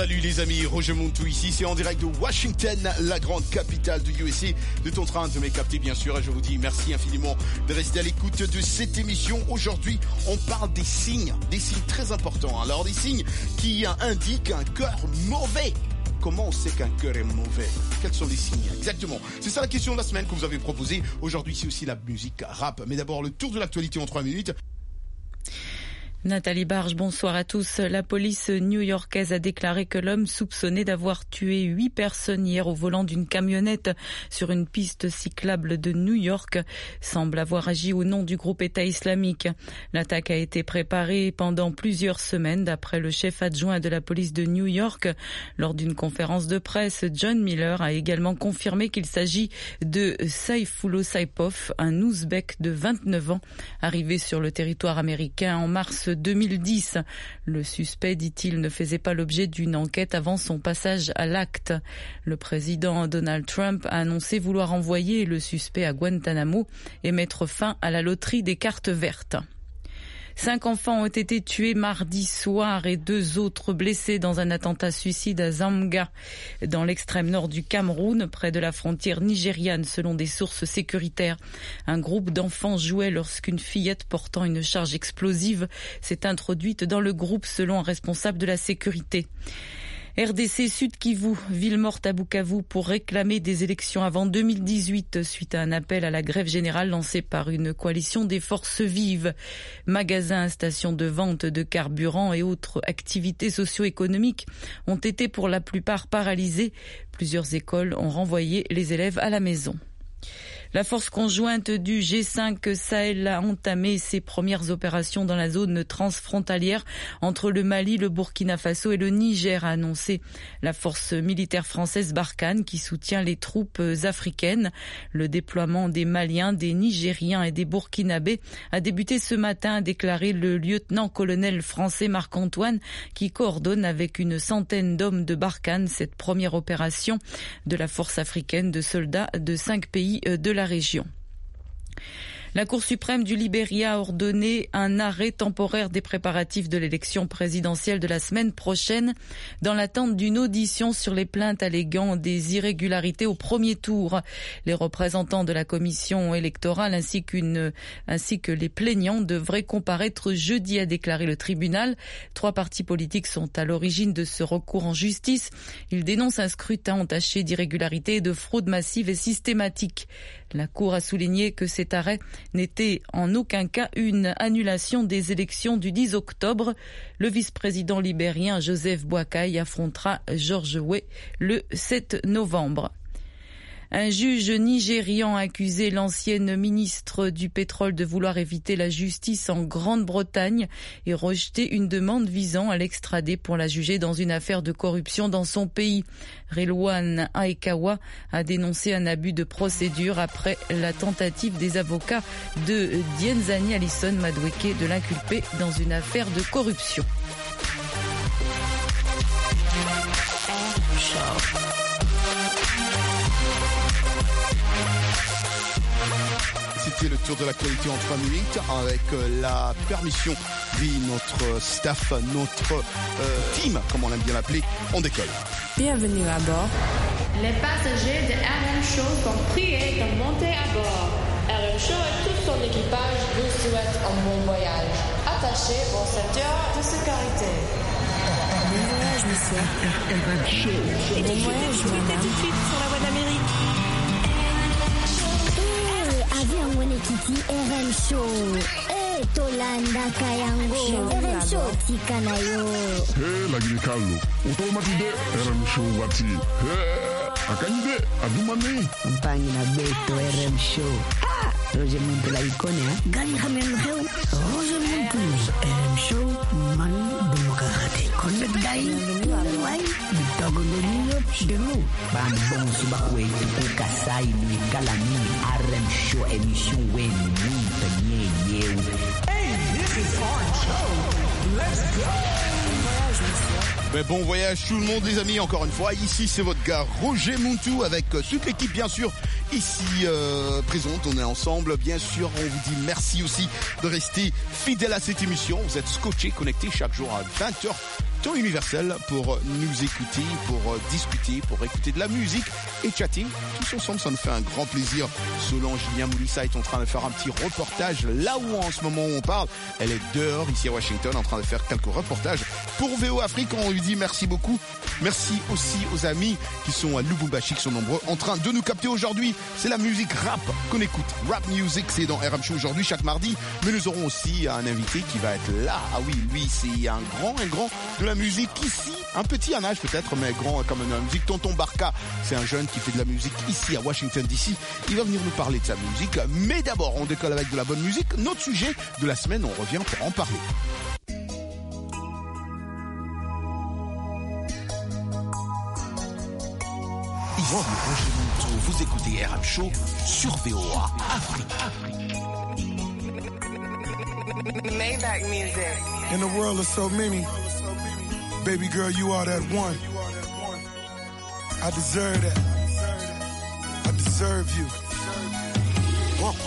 Salut les amis, Roger Montou ici, c'est en direct de Washington, la grande capitale du USA. Vous êtes en train de me capter bien sûr et je vous dis merci infiniment de rester à l'écoute de cette émission. Aujourd'hui, on parle des signes très importants. Alors des signes qui indiquent un cœur mauvais. Comment on sait qu'un cœur est mauvais? Quels sont les signes exactement? C'est ça la question de la semaine que vous avez proposée. Aujourd'hui, c'est aussi la musique rap. Mais d'abord, le tour de l'actualité en 3 minutes. Nathalie Barge, bonsoir à tous. La police new-yorkaise a déclaré que l'homme soupçonné d'avoir tué 8 personnes hier au volant d'une camionnette sur une piste cyclable de New York semble avoir agi au nom du groupe État islamique. L'attaque a été préparée pendant plusieurs semaines d'après le chef adjoint de la police de New York. Lors d'une conférence de presse, John Miller a également confirmé qu'il s'agit de Saifullah Saipov, un Ouzbek de 29 ans, arrivé sur le territoire américain en mars 2010. Le suspect, dit-il, ne faisait pas l'objet d'une enquête avant son passage à l'acte. Le président Donald Trump a annoncé vouloir envoyer le suspect à Guantanamo et mettre fin à la loterie des cartes vertes. 5 enfants ont été tués mardi soir et 2 autres blessés dans un attentat suicide à Zamga, dans l'extrême nord du Cameroun, près de la frontière nigériane, selon des sources sécuritaires. Un groupe d'enfants jouait lorsqu'une fillette portant une charge explosive s'est introduite dans le groupe, selon un responsable de la sécurité. RDC Sud Kivu, ville morte à Bukavu pour réclamer des élections avant 2018 suite à un appel à la grève générale lancé par une coalition des forces vives. Magasins, stations de vente de carburant et autres activités socio-économiques ont été pour la plupart paralysées. Plusieurs écoles ont renvoyé les élèves à la maison. La force conjointe du G5 Sahel a entamé ses premières opérations dans la zone transfrontalière entre le Mali, le Burkina Faso et le Niger, a annoncé la force militaire française Barkhane qui soutient les troupes africaines. Le déploiement des Maliens, des Nigériens et des Burkinabés a débuté ce matin, a déclaré le lieutenant-colonel français Marc-Antoine qui coordonne avec une centaine d'hommes de Barkhane cette première opération de la force africaine de soldats de 5 pays de la région. La Cour suprême du Libéria a ordonné un arrêt temporaire des préparatifs de l'élection présidentielle de la semaine prochaine dans l'attente d'une audition sur les plaintes alléguant des irrégularités au premier tour. Les représentants de la commission électorale ainsi que les plaignants devraient comparaître jeudi, a déclaré le tribunal. 3 partis politiques sont à l'origine de ce recours en justice. Ils dénoncent un scrutin entaché d'irrégularités et de fraude massive et systématique. La Cour a souligné que cet arrêt n'était en aucun cas une annulation des élections du 10 octobre. Le vice-président libérien Joseph Boakai affrontera George Weah le 7 novembre. Un juge nigérian a accusé l'ancienne ministre du pétrole de vouloir éviter la justice en Grande-Bretagne et rejeter une demande visant à l'extrader pour la juger dans une affaire de corruption dans son pays. Relwan Aekawa a dénoncé un abus de procédure après la tentative des avocats de Dienzani Alison Madueke de l'inculper dans une affaire de corruption. C'était le tour de l'actualité en 3 minutes avec la permission de notre staff, notre team, comme on aime bien l'appeler. On décolle. Bienvenue à bord. Les passagers de RM Show sont priés de monter à bord. RM Show et tout son équipage vous souhaitent un bon voyage. Attachez vos ceintures de sécurité. Bon voyage, monsieur. RM Show. Et bon voyage, madame. Tout de suite sur la voie d'Amérique. Avion mwenyekiti RM Show. Tolanda kayango. RM Show tika nayo. Lagini Carlo. Automatide RM Show wati. Akanyide adumani. Mpangi na beto RM Show. Roger Montou la icône, hein? Gani hamel heu. Roger Montou. RM Show man demokrate. Connect dai. Wai. Bitagolonio de nous. Bambon subakwe tuku kasai ni kalami. RM Show émission wen ni tanye. Hey, this is our show. Let's go. Mais bon voyage tout le monde les amis, encore une fois, ici c'est votre gars Roger Montou avec toute l'équipe bien sûr ici présente. On est ensemble, bien sûr. On vous dit merci aussi de rester fidèle à cette émission. Vous êtes scotchés, connectés chaque jour à 20h. Temps universel pour nous écouter, pour discuter, pour écouter de la musique et chatter. Tous ensemble, ça nous fait un grand plaisir. Solange Niamoulissa est en train de faire un petit reportage là où en ce moment où on parle. Elle est dehors ici à Washington en train de faire quelques reportages pour VO Afrique. On lui dit merci beaucoup. Merci aussi aux amis qui sont à Lubumbashi, qui sont nombreux, en train de nous capter aujourd'hui. C'est la musique rap qu'on écoute. Rap music, c'est dans RM Show aujourd'hui, chaque mardi. Mais nous aurons aussi un invité qui va être là. Ah oui, lui, c'est un grand de la musique ici. Un petit en âge peut-être, mais grand comme la musique. Tonton Barca, c'est un jeune qui fait de la musique ici à Washington DC. Il va venir nous parler de sa musique. Mais d'abord, on décolle avec de la bonne musique. Notre sujet de la semaine, on revient pour en parler. Ici, Roger Monteau, vous écoutez RM Show sur VOA Afrique. Maybach music. In the world of so many, baby girl, you are that one. I deserve that. I deserve you. Whoa.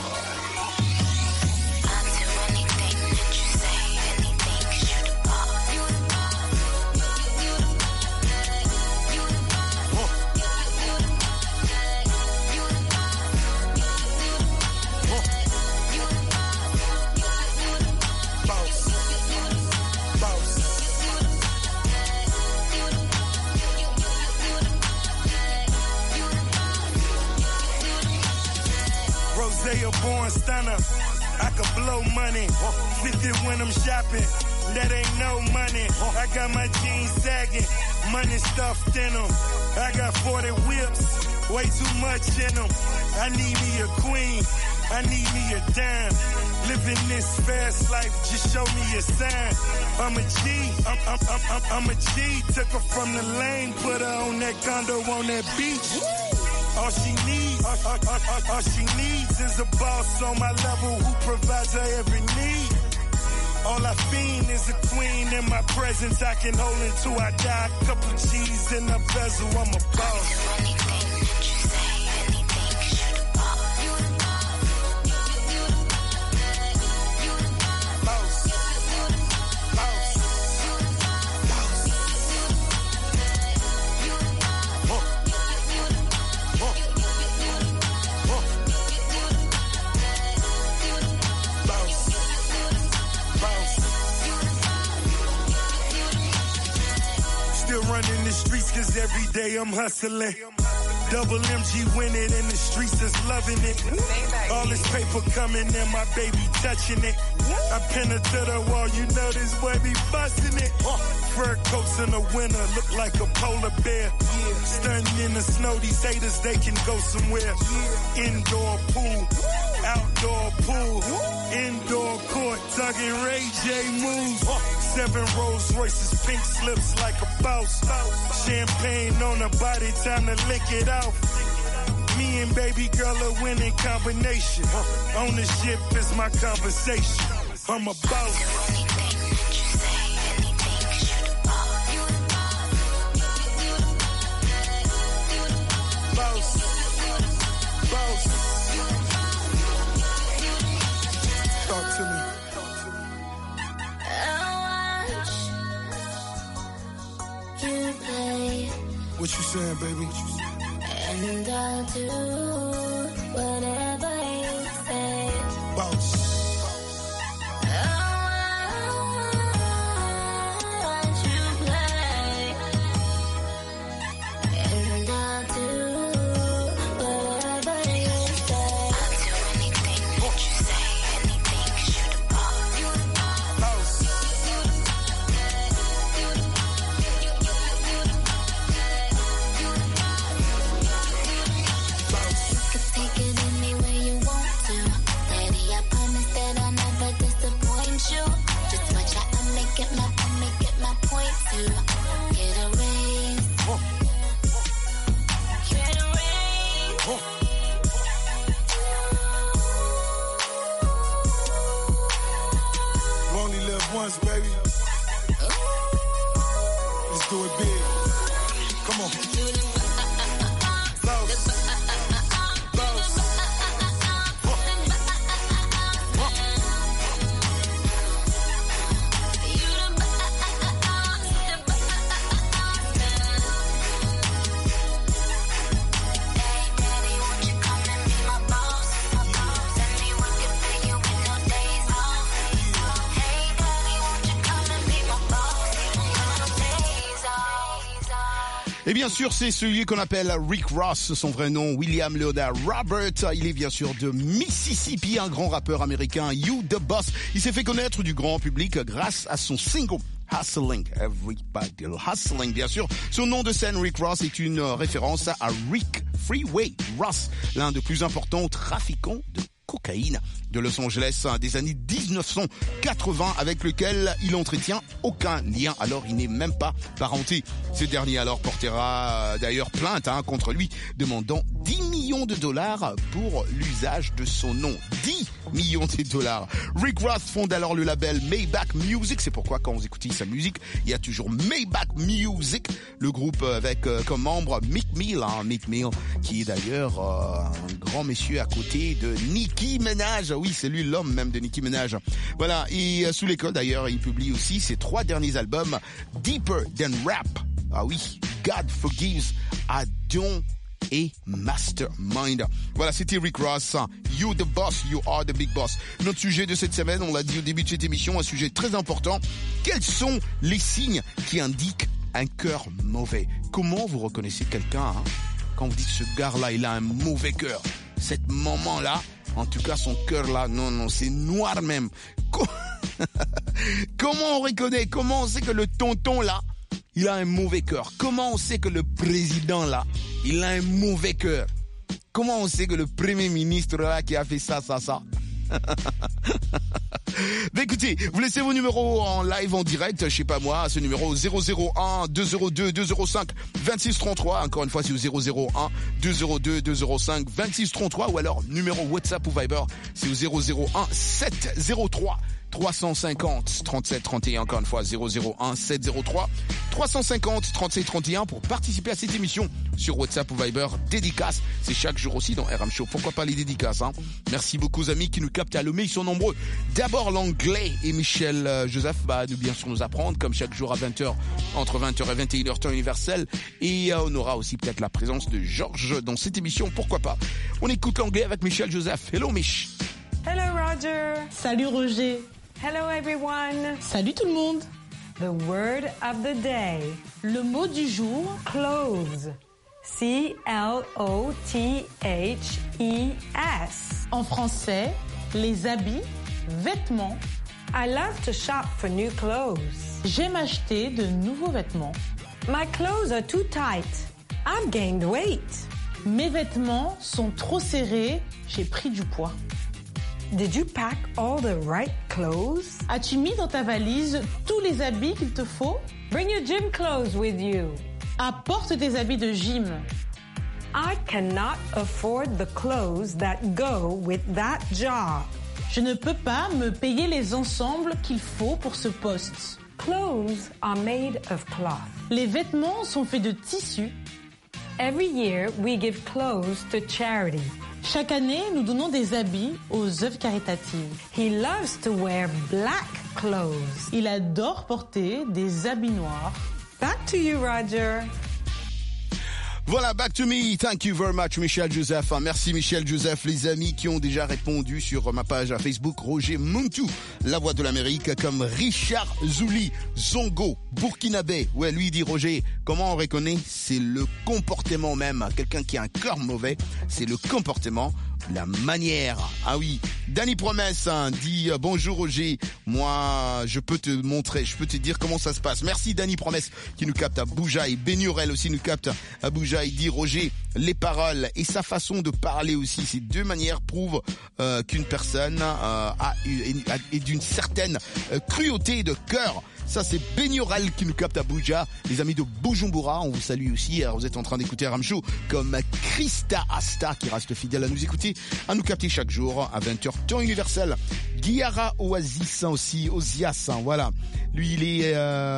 Born stunner, I could blow money. 50 when I'm shopping, that ain't no money. I got my jeans sagging, money stuffed in them. I got 40 whips, way too much in them. I need me a queen, I need me a dime. Living this fast life, just show me a sign. I'm a G, I'm a G. Took her from the lane, put her on that condo on that beach. All she needs is a boss on my level who provides her every need. All I fiend is a queen in my presence I can hold until I die. Couple G's in the bezel, I'm a boss. Running the streets cause every day I'm hustling. Double MG winning in the streets is loving it. All this paper coming and my baby touching it. I pin her to the wall, you know this boy be busting it. Fur coats in the winter look like a polar bear. Stunting in the snow, these haters they can go somewhere. Indoor pool, outdoor pool, indoor court, tugging Ray J moves. 7 Rolls Royces, pink slips like a boss. Champagne on her body, time to lick it off. Me and baby girl a winning combination. Ownership is my conversation. I'm a boss. What you saying, baby? And I'll do whatever you say. Boss. Watch you play. And I'll do whatever you say. I'll do anything that you say, anything you do. Boss. Et bien sûr, c'est celui qu'on appelle Rick Ross, son vrai nom, William Leonard Robert. Il est bien sûr de Mississippi, un grand rappeur américain, You the Boss. Il s'est fait connaître du grand public grâce à son single Hustling, Everybody Hustling, bien sûr. Son nom de scène, Rick Ross, est une référence à Rick Freeway Ross, l'un des plus importants trafiquants de cocaïne de Los Angeles des années 1980, avec lequel il entretient aucun lien, alors il n'est même pas parenté. Ce dernier alors portera d'ailleurs plainte contre lui, demandant 10 millions de dollars pour l'usage de son nom. 10 millions de dollars. Rick Ross fonde alors le label Maybach Music, c'est pourquoi quand vous écoutez sa musique, il y a toujours Maybach Music, le groupe avec comme membre Meek Mill, qui est d'ailleurs un grand monsieur à côté de Nicki Minaj. Oui, c'est lui l'homme même de Nicki Minaj. Voilà, et sous l'école d'ailleurs, il publie aussi ses 3 derniers albums, Deeper Than Rap. Ah oui, God Forgives, Adon et Mastermind. Voilà, c'était Rick Ross. You the boss, you are the big boss. Notre sujet de cette semaine, on l'a dit au début de cette émission, un sujet très important. Quels sont les signes qui indiquent un cœur mauvais? Comment vous reconnaissez quelqu'un quand vous dites ce gars-là, il a un mauvais cœur? Cette maman-là, en tout cas son cœur-là, non, c'est noir même. Comment on reconnaît? Comment on sait que le tonton-là, il a un mauvais cœur? Comment on sait que le président-là, il a un mauvais cœur? Comment on sait que le premier ministre-là qui a fait ça? Ben écoutez, vous laissez vos numéros en live, en direct, je sais pas moi, ce numéro 001 202 205 26 33, encore une fois c'est au 001 202 205 26 33, ou alors numéro WhatsApp ou Viber, c'est au 001 703 350 37 31, encore une fois 001 703 350 37 31 pour participer à cette émission sur WhatsApp ou Viber. Dédicace, c'est chaque jour aussi dans RM Show. Pourquoi pas les dédicaces, Merci beaucoup aux amis qui nous captent à Lomé, ils sont nombreux. D'abord l'anglais, et Michel Joseph va bien sûr nous apprendre comme chaque jour à 20h, entre 20h et 21h temps universel, et on aura aussi peut-être la présence de Georges dans cette émission, pourquoi pas. On écoute l'anglais avec Michel Joseph. Hello Mich. Hello Roger. Salut Roger. Hello everyone. Salut tout le monde. The word of the day. Le mot du jour. Clothes. C-L-O-T-H-E-S. En français, les habits, vêtements. I love to shop for new clothes. J'aime acheter de nouveaux vêtements. My clothes are too tight. I've gained weight. Mes vêtements sont trop serrés, j'ai pris du poids. Did you pack all the right clothes? As-tu mis dans ta valise tous les habits qu'il te faut? Bring your gym clothes with you. Apporte tes habits de gym. I cannot afford the clothes that go with that job. Je ne peux pas me payer les ensembles qu'il faut pour ce poste. Clothes are made of cloth. Les vêtements sont faits de tissu. Every year we give clothes to charity. Chaque année, nous donnons des habits aux œuvres caritatives. He loves to wear black clothes. Il adore porter des habits noirs. Back to you, Roger. Voilà, back to me. Thank you very much, Michel Joseph. Merci, Michel Joseph. Les amis qui ont déjà répondu sur ma page Facebook, Roger Muntu, la voix de l'Amérique, comme Richard Zouli, Zongo, Burkinabé. Ouais, lui dit Roger, comment on reconnaît? C'est le comportement même. Quelqu'un qui a un cœur mauvais, c'est le comportement, la manière. Ah oui. Danny Promesse dit bonjour Roger. Moi, je peux te montrer, je peux te dire comment ça se passe. Merci Danny Promesse qui nous capte à Boujaï. Benurel aussi nous capte à Boujaï. Il dit Roger, les paroles et sa façon de parler aussi, ces deux manières prouvent qu'une personne est d'une certaine cruauté de cœur. Ça, c'est Benyoral qui nous capte à Bouja. Les amis de Bujumbura, on vous salue aussi. Alors, vous êtes en train d'écouter Ramchou comme Krista Asta qui reste fidèle à nous écouter, à nous capter chaque jour à 20h temps universel. Guiara Oasis aussi, Ozias, voilà. Lui, il est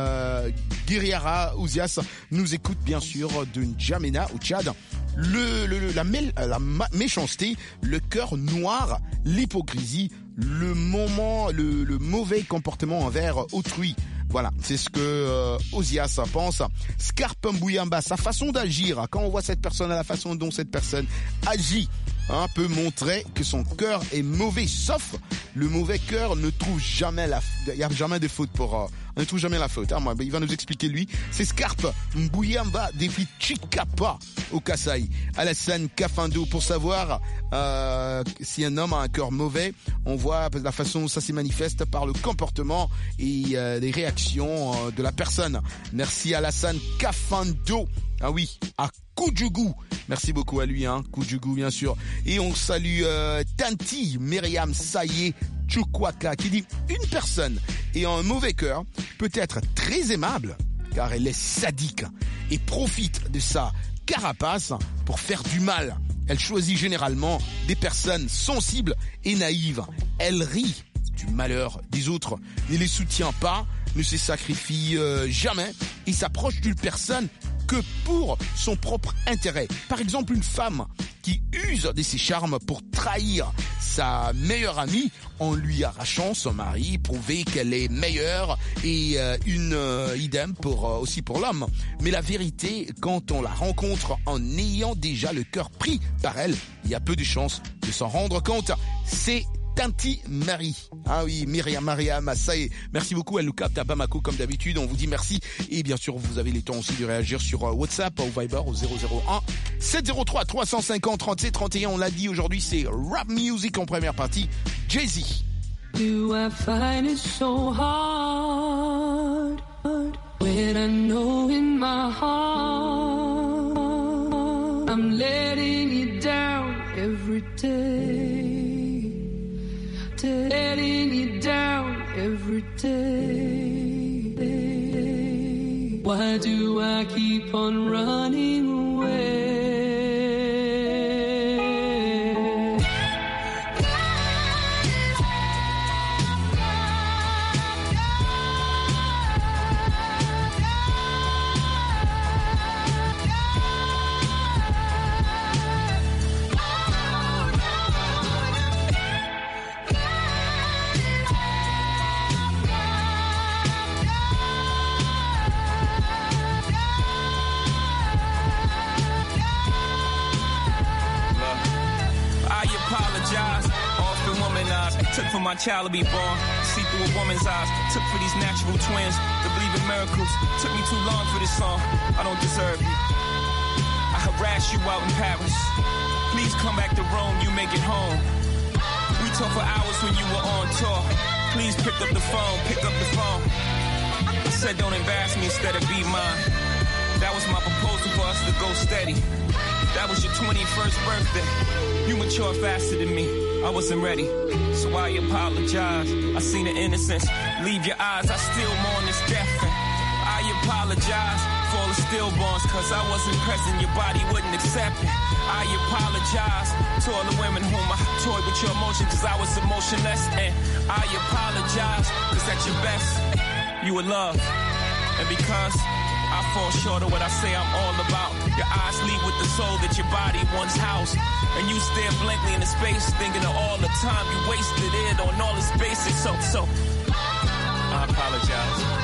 Guiara Ozias nous écoute bien sûr de N'Djamena au Tchad. La méchanceté, le cœur noir, l'hypocrisie, le mauvais comportement envers autrui. Voilà, c'est ce que Ozias pense. Scarpembouyamba, sa façon d'agir, quand on voit cette personne, la façon dont cette personne agit, peut montrer que son cœur est mauvais, sauf Le mauvais cœur ne trouve jamais il n'y a jamais de faute on ne trouve jamais la faute. Moi, il va nous expliquer lui. C'est Scarpe Mbuyamba défi Chikapa au Kasaï. Alassane Kafando pour savoir si un homme a un cœur mauvais. On voit la façon dont ça se manifeste par le comportement et les réactions de la personne. Merci Alassane Kafando. Ah oui, à Koudjougou. Merci beaucoup à lui, Koudjougou bien sûr. Et on salue Tanti Myriam Saye Chukwaka qui dit une personne ayant un mauvais cœur peut être très aimable car elle est sadique et profite de sa carapace pour faire du mal. Elle choisit généralement des personnes sensibles et naïves. Elle rit du malheur des autres, ne les soutient pas, ne se sacrifie jamais et s'approche d'une personne que pour son propre intérêt. Par exemple, une femme qui use de ses charmes pour trahir sa meilleure amie en lui arrachant son mari, prouver qu'elle est meilleure et idem aussi pour l'homme. Mais la vérité, quand on la rencontre en ayant déjà le cœur pris par elle, il y a peu de chances de s'en rendre compte. C'est Tanti Marie. Ah oui, Mariam, ça y est. Merci beaucoup, elle nous capte à Bamako comme d'habitude. On vous dit merci. Et bien sûr, vous avez les temps aussi de réagir sur WhatsApp, au Viber, au 001 703 350 37 31. On l'a dit aujourd'hui, c'est Rap Music en première partie. Jay-Z. Do I find it so hard when I know in my heart I'm letting you down every day? Letting you down every day. Why do I keep on running away? Took for my child to be born, see through a woman's eyes. Took for these natural twins to believe in miracles. Took me too long for this song, I don't deserve you. I harassed you out in Paris. Please come back to Rome, you make it home. We talked for hours when you were on tour. Please pick up the phone, pick up the phone. I said don't embarrass me, instead of be mine. That was my proposal for us to go steady. That was your 21st birthday. You matured faster than me, I wasn't ready, so I apologize. I seen the innocence leave your eyes, I still mourn this death. And I apologize for all the stillborns, cause I wasn't present, your body wouldn't accept it. I apologize to all the women whom I toyed with your emotions, cause I was emotionless. And I apologize, cause at your best, you were love. And because I fall short of what I say I'm all about, your eyes leave with the soul that your body once housed. And you stare blankly into space, thinking of all the time you wasted it on all this basic. So, I apologize.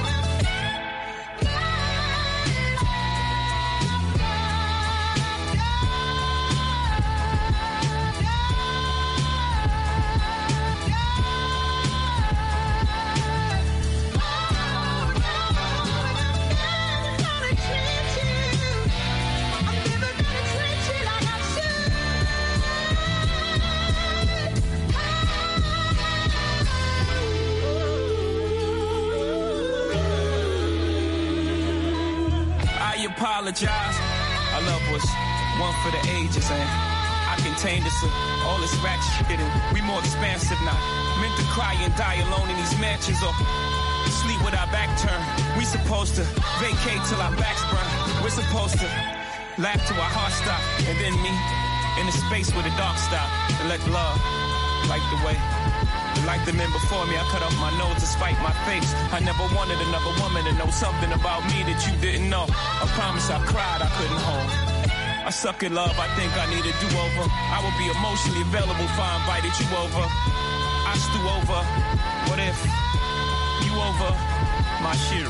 Apologize. Our love was one for the ages, and I contained this all this ratchet shit, and we more expansive now. Meant to cry and die alone in these mansions, or sleep with our back turned. We supposed to vacate till our backs burn. We're supposed to laugh till our hearts stop, and then me in the space where the dark stop, and let love light the way. Like the men before me, I cut off my nose to spite my face. I never wanted another woman to know something about me that you didn't know. I promise I cried, I couldn't hold. I suck at love, I think I need a do-over. I would be emotionally available if I invited you over. I stew over, what if you over my shit?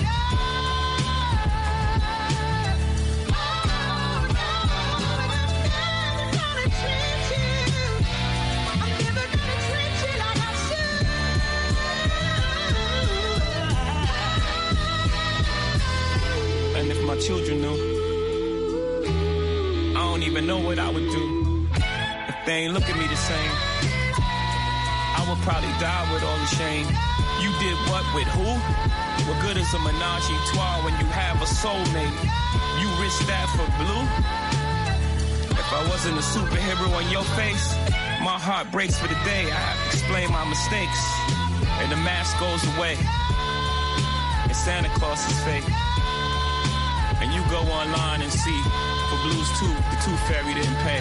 even know what I would do if they ain't look at me the same. I would probably die with all the shame. You did what with who? What good is a menage a trois when you have a soulmate? You risk that for blue? If I wasn't a superhero on your face, my heart breaks for the day. I have to explain my mistakes, and the mask goes away, and Santa Claus is fake. And you go online and see, for Blues 2, the Tooth Fairy didn't pay.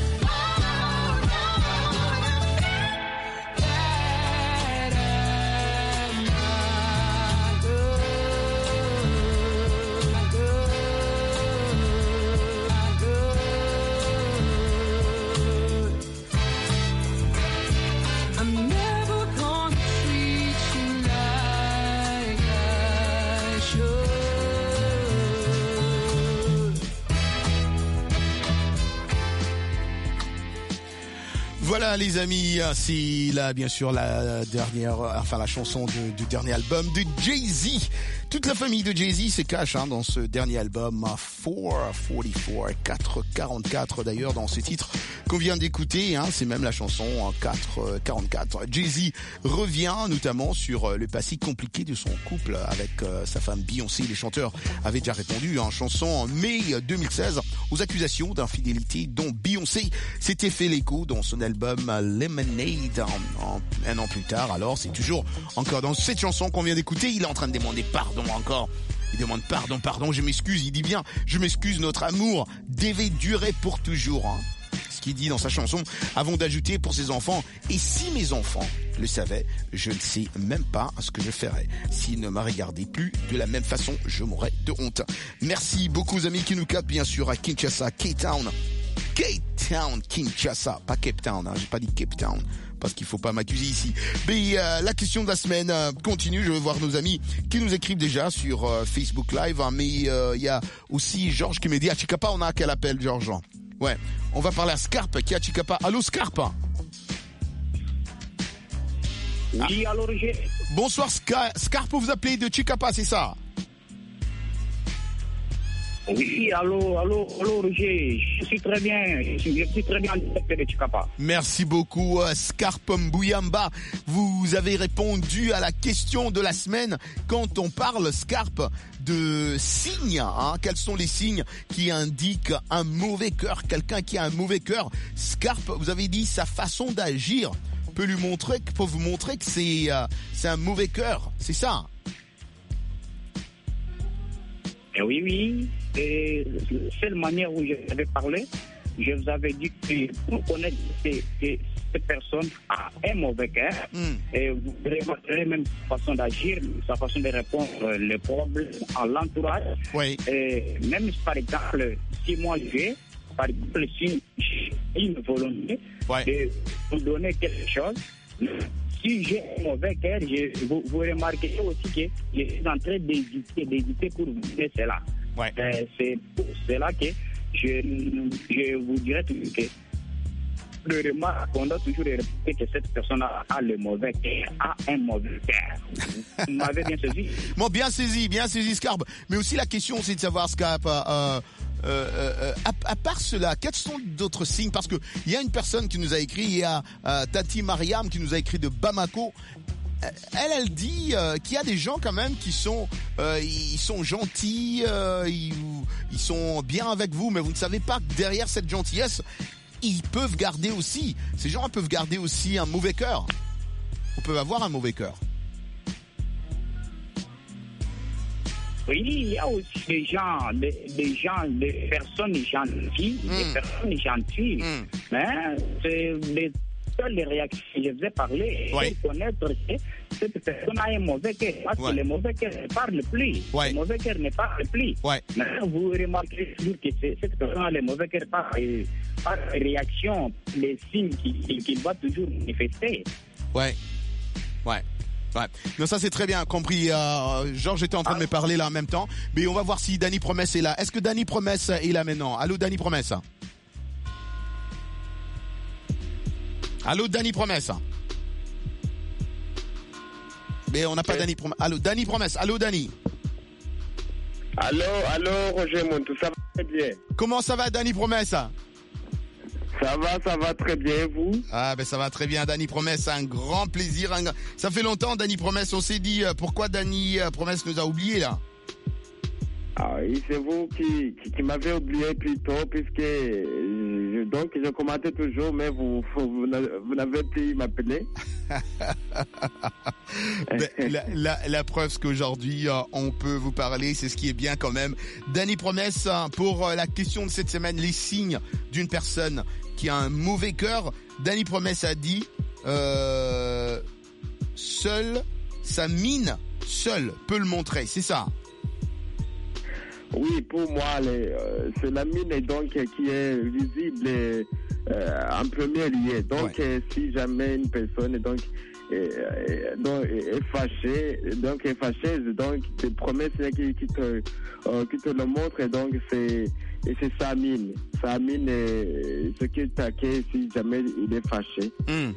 Voilà les amis, c'est là bien sûr la chanson du dernier album de Jay-Z. Toute la famille de Jay-Z se cache dans ce dernier album 444 d'ailleurs dans ce titre qu'on vient d'écouter, c'est même la chanson 444. Jay-Z revient notamment sur le passé compliqué de son couple avec sa femme Beyoncé. Les chanteurs avaient déjà répondu en chanson en mai 2016 aux accusations d'infidélité dont Beyoncé s'était fait l'écho dans son album Lemonade un an plus tard. Alors c'est toujours encore dans cette chanson qu'on vient d'écouter, il est en train de demander pardon encore. Il demande pardon, je m'excuse, il dit bien, je m'excuse, notre amour devait durer pour toujours. Ce qu'il dit dans sa chanson, avant d'ajouter pour ses enfants, et si mes enfants le savaient, je ne sais même pas ce que je ferais. S'ils ne me regardaient plus de la même façon, je mourrais de honte. Merci beaucoup aux amis qui nous captent bien sûr à Kinshasa, K-Town, Kinshasa, pas Cape Town, j'ai pas dit Cape Town. Parce qu'il faut pas m'accuser ici. Mais la question de la semaine continue. Je vais voir nos amis qui nous écrivent déjà sur Facebook Live. Mais il y a aussi Georges qui me dit à Chicapa, on a quel appel, Georges? Ouais, on va parler à Scarpe qui est à Chicapa. Allô Scarpe? Oui, allô Roger. Bonsoir Scarpe, vous appelez de Chicapa, c'est ça? Oui, allô Roger, je suis très bien de Chicapa. Merci beaucoup Scarpe Mbouyamba. Vous avez répondu à la question de la semaine quand on parle Scarpe de signes, quels sont les signes qui indiquent un mauvais cœur, quelqu'un qui a un mauvais cœur. Scarpe, vous avez dit sa façon d'agir peut vous montrer que c'est un mauvais cœur, c'est ça? Oui. Et la seule manière où je vous avais parlé, je vous avais dit que pour connaître ces personnes a un mauvais cœur, et vous remarquerez même sa façon d'agir, sa façon de répondre les problèmes à l'entourage. Oui. Et même par exemple, si moi j'ai une volonté de vous donner quelque chose, si j'ai un mauvais cœur, vous remarquerez aussi que je suis en train d'hésiter pour vous dire cela. Ouais. C'est pour cela que je vous dirais toujours que le remarque, on doit toujours répéter que cette personne a le mauvais cœur, a un mauvais cœur. Vous m'avez bien saisi? Bon, bien saisi, Scarpe. Mais aussi la question, c'est de savoir, Scarpe, à part cela, quels sont d'autres signes? Parce que il y a une personne qui nous a écrit, il y a Tati Mariam qui nous a écrit de Bamako. Elle dit qu'il y a des gens quand même qui sont ils sont gentils, ils sont bien avec vous, mais vous ne savez pas que derrière cette gentillesse, ces gens peuvent garder aussi un mauvais cœur. On peut avoir un mauvais cœur. Oui, il y a aussi des personnes gentilles, mais c'est les réactions que je vous ai parlé, pour connaître que cette personne a un mauvais cœur, parce que le mauvais cœur ne parle plus. Le mauvais cœur ne parle plus. Maintenant, vous remarquerez toujours que cette personne a le mauvais cœur par réaction, les signes qu'il va toujours manifester. Ouais. Non, ça c'est très bien compris. Georges était en train de me parler là en même temps. Mais on va voir si Danny Promesse est là. Est-ce que Danny Promesse est là maintenant? Allô, Danny Promesse? Allô, Danny Promesse? Mais on n'a pas Danny Promesse. Allô, Danny Promesse. Allô, Danny? Allô, Roger Montou, ça va très bien. Comment ça va, Danny Promesse? Ça va très bien, vous? Ah ben ça va très bien, Danny Promesse, un grand plaisir. Ça fait longtemps, Danny Promesse, on s'est dit pourquoi Danny Promesse nous a oubliés là? Ah oui, c'est vous qui m'avez oublié plus tôt, puisque donc je commentais toujours, mais vous n'avez plus m'appeler. La preuve, c'est qu'aujourd'hui, on peut vous parler, c'est ce qui est bien quand même. Danny Promesse, pour la question de cette semaine, les signes d'une personne qui a un mauvais cœur, Danny Promesse a dit, seule, sa mine, seule peut le montrer, c'est ça? Oui, pour moi, c'est la mine donc qui est visible en premier lieu. Donc, si jamais une personne est fâcheuse, donc tes promesses qui te le montrent, donc c'est sa mine. Sa mine est ce qu'il t'accueille si jamais il est fâché.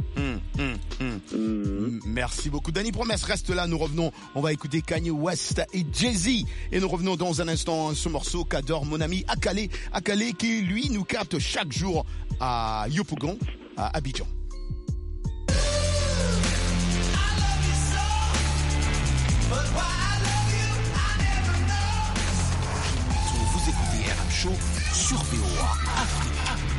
Merci beaucoup. Danny Promesse, reste là, nous revenons. On va écouter Kanye West et Jay-Z. Et nous revenons dans un instant ce morceau qu'adore mon ami Akale. Akale qui, lui, nous capte chaque jour à Yopougon, à Abidjan. Vous écoutez RM Show sur VOA Afrique.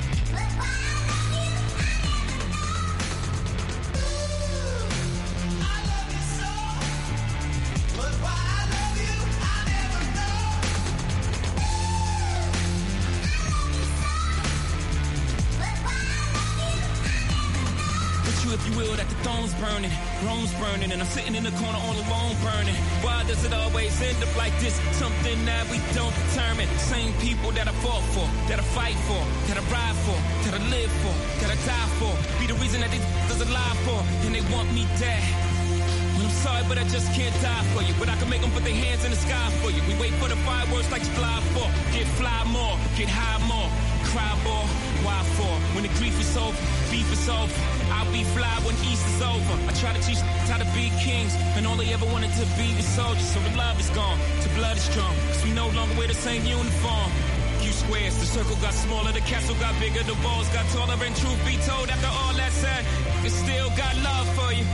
If you will, that the thorns burning, Rome's burning, and I'm sitting in the corner all alone burning. Why does it always end up like this? Something that we don't determine. Same people that I fought for, that I fight for, that I ride for, that I live for, that I die for, be the reason that they does alive for, and they want me dead. Well, I'm sorry, but I just can't die for you. But I can make them put their hands in the sky for you. We wait for the fireworks like July 4th. Get fly more, get high more, cry more. Why for? When the grief is over, beef is over. I'll be fly when Easter's over. I try to teach how to be kings, and all they ever wanted to be was soldiers. So the love is gone, the blood is strong, cause we no longer wear the same uniform. You squares, the circle got smaller, the castle got bigger, the walls got taller, and truth be told, after all that said, it still got love for you.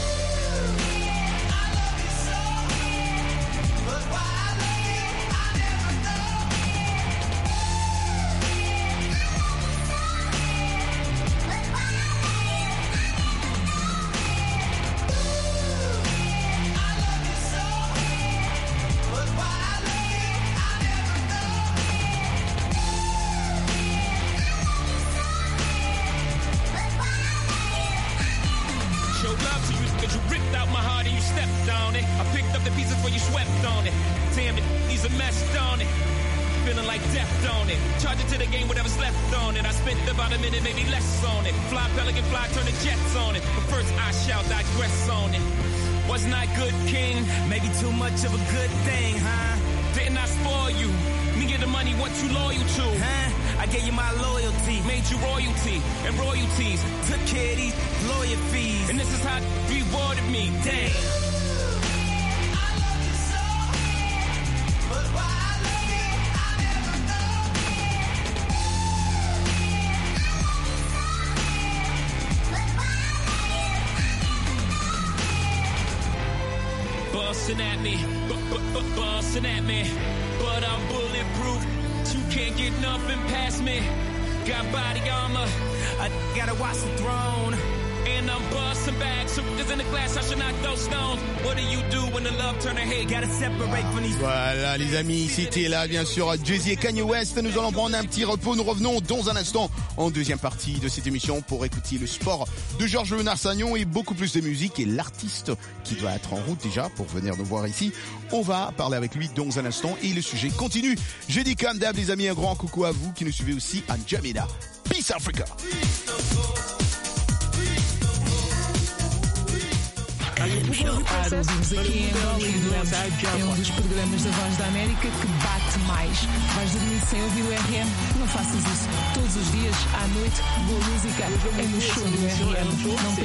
Busting at me, but I'm bulletproof. You can't get nothing past me. Got body armor, I gotta watch the throne. And I'm busting back, so there's in the glass, I should not throw stones. What do you do when the love turn ahead? Gotta separate from these. Voilà les amis, c'était là bien sûr Jay-Z et Kanye West. Nous allons prendre un petit repos. Nous revenons dans un instant en deuxième partie de cette émission pour écouter le sport de Georges Leonard-Sagnon et beaucoup plus de musique. Et l'artiste qui doit être en route déjà pour venir nous voir ici, on va parler avec lui dans un instant et le sujet continue. J'ai dit comme d'hab les amis, un grand coucou à vous qui nous suivez aussi à N'Djamena. Peace Africa. Ouvimos aqui em Hollywood. É dos programas da Voz da América que bate mais. Vais dormir sem ouvir o RM? Não faças isso. Todos os dias, à noite, boa música é no show do RM. Não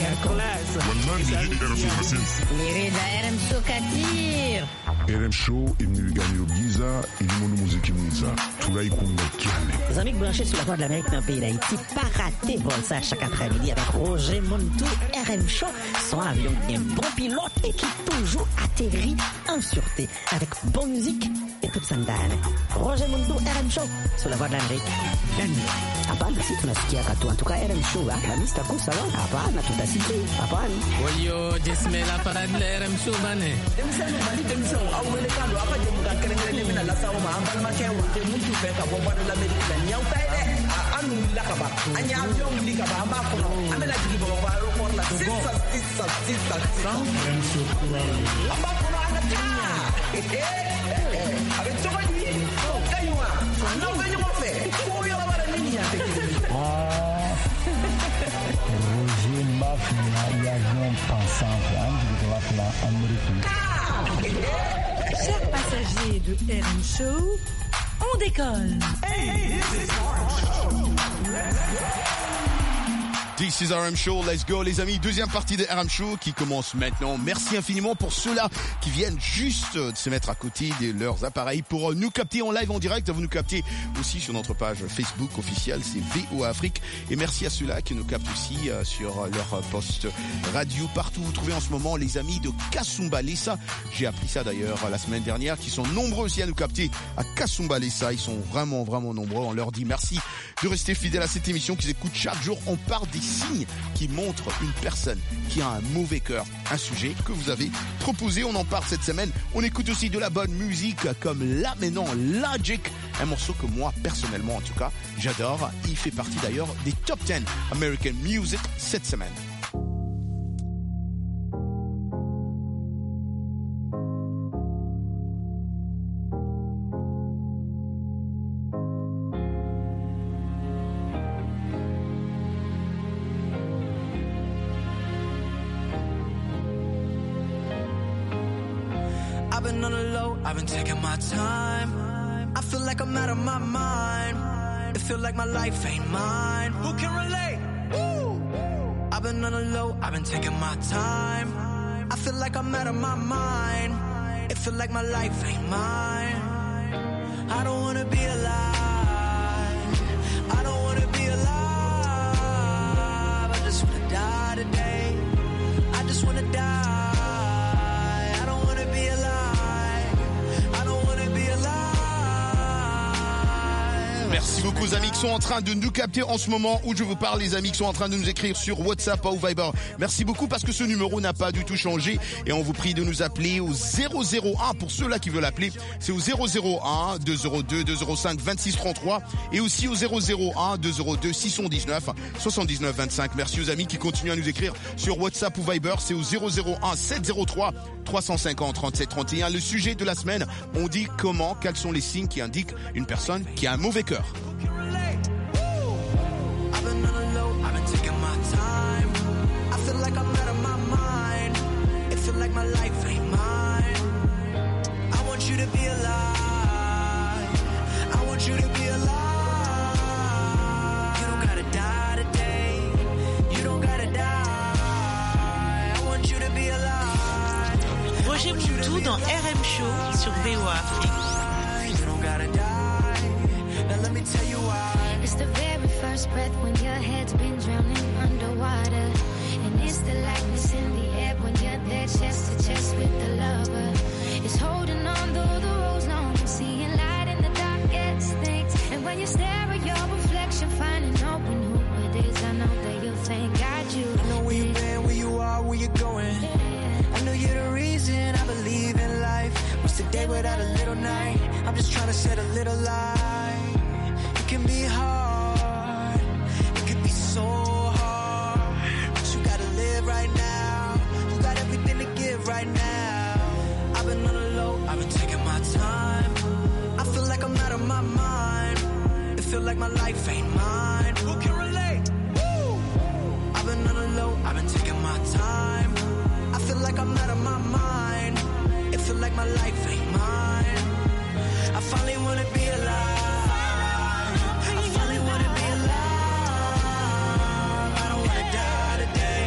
Mirida RM Show Katir. RM Show est venu gagner au Giza et du monde de musique Giza. Tout là, il compte Les amis branchés sur la voie de l'Amérique dans le pays d'Haïti, pas raté vol ça chaque après-midi avec Roger Montou, RM Show, son avion bien bon pilote et qui toujours atterrit en sûreté avec bonne musique et toute sandale. Roger Montou, RM Show, sur la voie de l'Amérique. Hapana, si tunasikia katu. En tout cas, RM Show, la mista kusa wa. Hapana, tutasikia. Hapana. Wayo, jesmela para RM Show bane. Demisano bali demisano awelekano apa jemuka kerengere mina la sawo ma ambal ma kewa te mutu fe ka bomba de l'Amérique la nyaw tay de anu la ka ba anya avion li ka ba amba ko amela jigi bo ba ro ko la sisa RM Show amba ko ana ta avec toi ni kaywa non venyo mo fe ko yo la bara nini ya te Roger Mafia, l'avion pensant Chers passagers de RM Show, on décolle. This is RM Show, let's go les amis, deuxième partie de RM Show qui commence maintenant. Merci infiniment pour ceux-là qui viennent juste de se mettre à côté de leurs appareils pour nous capter en live en direct. Vous nous captez aussi sur notre page Facebook officielle, c'est VOA Afrique. Et merci à ceux-là qui nous captent aussi sur leur poste radio partout. Vous trouvez en ce moment les amis de Kasumbalesa. J'ai appris ça d'ailleurs la semaine dernière, qui sont nombreux aussi à nous capter à Kasumbalesa. Ils sont vraiment, vraiment nombreux. On leur dit merci de rester fidèles à cette émission qu'ils écoutent chaque jour. On parle des signes qui montrent une personne qui a un mauvais cœur, un sujet que vous avez proposé, on en parle cette semaine. On écoute aussi de la bonne musique comme là maintenant Logic, un morceau que moi personnellement en tout cas j'adore. Il fait partie d'ailleurs des top 10 American Music cette semaine. I've been on the low, I've been taking my time. I feel like I'm out of my mind. It feel like my life ain't mine. Who can relate? Woo! I've been on the low, I've been taking my time. I feel like I'm out of my mind. It feel like my life ain't mine. I don't wanna be alive. I don't wanna be alive. I just wanna die today. I just wanna die. Merci beaucoup aux amis qui sont en train de nous capter en ce moment où je vous parle, les amis qui sont en train de nous écrire sur WhatsApp ou Viber. Merci beaucoup parce que ce numéro n'a pas du tout changé et on vous prie de nous appeler au 001 pour ceux-là qui veulent appeler. C'est au 001 202 205 26 33 et aussi au 001 202 619 79 25. Merci aux amis qui continuent à nous écrire sur WhatsApp ou Viber. C'est au 001 703 350 37 31. Le sujet de la semaine, on dit quels sont les signes qui indiquent une personne qui a un mauvais cœur. I've been on the low, I've been taking my time. I feel like I'm out of my mind. It feel like my life ain't mine. I want you to be alive. I want you to be alive. You don't gotta die today. You don't gotta die. I want you to be alive. Roger Montou dans RM Show sur VOA Afrique. You don't gotta die. Now let me tell you why. It's the very first breath when your head's been drowning underwater. And it's the lightness in the air when you're there chest to chest with the lover. It's holding on though the road's long and seeing light in the darkest things. And when you stare at your reflection, finding hope in who it is, I know that you'll thank God you. I know where you've been, where you are, where you're going. I know you're the reason I believe in life. What's the day without a little night? I'm just trying to set a little light. It can be hard, it can be so hard, but you gotta live right now. You got everything to give right now. I've been on the low, I've been taking my time. I feel like I'm out of my mind. It feel like my life ain't mine. Who can relate? Woo! I've been on the low, I've been taking my time. I feel like I'm out of my mind. It feel like my life ain't mine. I finally wanna be alive. I finally wanna be alive. I don't wanna die today.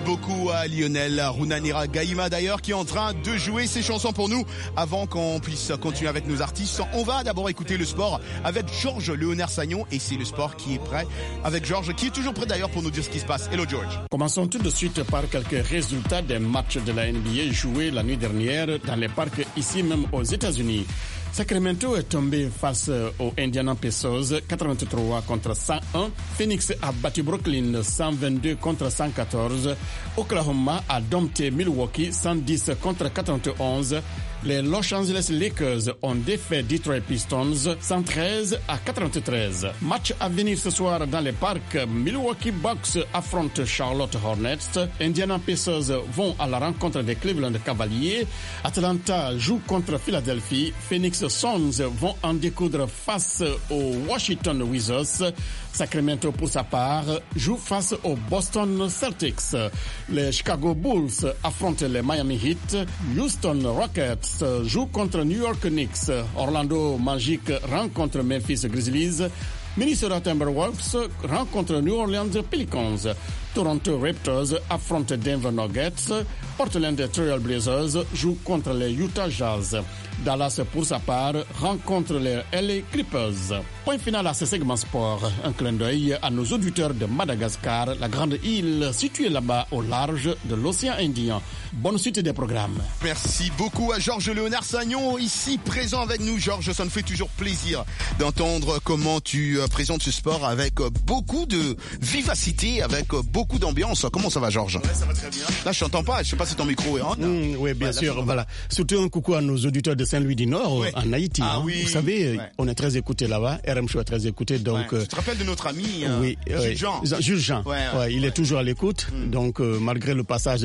beaucoup à Lionel Runanira Gaïma d'ailleurs qui est en train de jouer ses chansons pour nous. Avant qu'on puisse continuer avec nos artistes, on va d'abord écouter le sport avec Georges Léonard Sagnon et c'est le sport qui est prêt avec Georges qui est toujours prêt d'ailleurs pour nous dire ce qui se passe. Hello George. Commençons tout de suite par quelques résultats des matchs de la NBA joués la nuit dernière dans les parcs ici même aux États-Unis. Sacramento est tombé face aux Indiana Pacers 83 contre 101. Phoenix a battu Brooklyn 122 contre 114. Oklahoma a dompté Milwaukee 110 contre 91. Les Los Angeles Lakers ont défait Detroit Pistons 113 à 93. Match à venir ce soir dans les parcs. Milwaukee Bucks affrontent Charlotte Hornets. Indiana Pacers vont à la rencontre des Cleveland Cavaliers. Atlanta joue contre Philadelphie. Phoenix Suns vont en découdre face aux Washington Wizards. Sacramento, pour sa part, joue face aux Boston Celtics. Les Chicago Bulls affrontent les Miami Heat. Houston Rockets joue contre New York Knicks. Orlando Magic rencontre Memphis Grizzlies. Minnesota Timberwolves rencontre New Orleans Pelicans. Toronto Raptors affronte Denver Nuggets. Portland Trail Blazers joue contre les Utah Jazz. Dallas, pour sa part, rencontre les LA Clippers. Point final à ce segment sport. Un clin d'œil à nos auditeurs de Madagascar, la grande île située là-bas au large de l'océan Indien. Bonne suite des programmes. Merci beaucoup à Georges Léonard Sagnon, ici présent avec nous. Georges, ça nous fait toujours plaisir d'entendre comment tu présentes ce sport avec beaucoup de vivacité, avec beaucoup d'ambiance. Comment ça va, Georges? Ouais, ça va très bien. Là, je t'entends pas. Je sais pas si ton micro est en. Oui, bien sûr. Voilà. Surtout un coucou à nos auditeurs de Saint-Louis du Nord, en Haïti. Ah, oui. Vous savez, on est très écoutés là-bas. RM Show est très écouté. Donc, tu te rappelles de notre ami Jules Jean? Jules Jean. Il est toujours à l'écoute. Donc, malgré le passage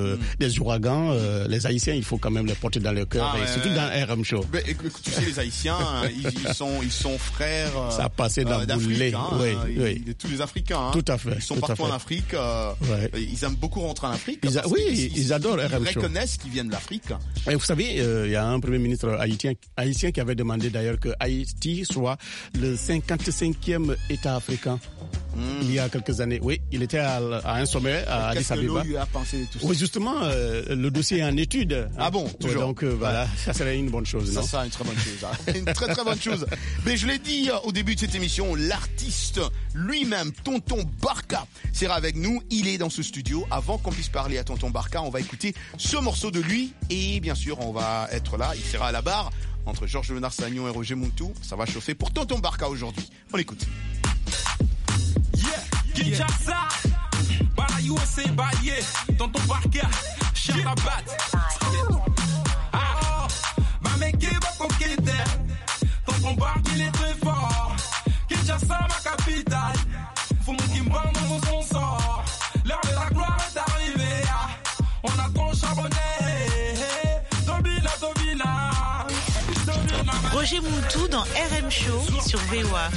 des ouragans, les Haïtiens, il faut quand même les porter dans le cœur. Et surtout dans RM Show. Ben, écoute, tu sais, les Haïtiens, ils sont frères. Ça a passé dans le lait. Tous les Africains. Tout à fait. Ils sont partout en Afrique. Ils aiment beaucoup rentrer en Afrique. Ils adorent RM Show. Ils reconnaissent qu'ils viennent d'Afrique. Et vous savez, il y a un premier ministre haïtien qui avait demandé d'ailleurs que Haïti soit le 55e État africain. Il y a quelques années. Oui, il était à un sommet à Addis Abeba. Qu'est-ce que a pensé de tout ça? Oui, justement, le dossier est en étude. Ah bon, toujours. Donc voilà, ça serait une bonne chose, non? Ça sera une très bonne chose. Une très très bonne chose. Mais je l'ai dit au début de cette émission, l'artiste lui-même, Tonton Barka, sera avec nous. Il est dans ce studio. Avant qu'on puisse parler à Tonton Barka, on va écouter ce morceau de lui. Et bien sûr, on va être là. Il sera à la barre entre Georges Léonard Sagnon et Roger Muntu. Ça va chauffer pour Tonton Barka aujourd'hui. On écoute. Kinshasa, Bala USA, Baye, Tonton Barka, Charabat. Mameke va conquêter, Tonton Barka il est très fort. Kinshasa ma capitale, faut mon Kimba mon son sort. L'heure de la gloire est arrivée, on a trop charbonné. Tobina. Roger Muntu dans RM Show sur VOA.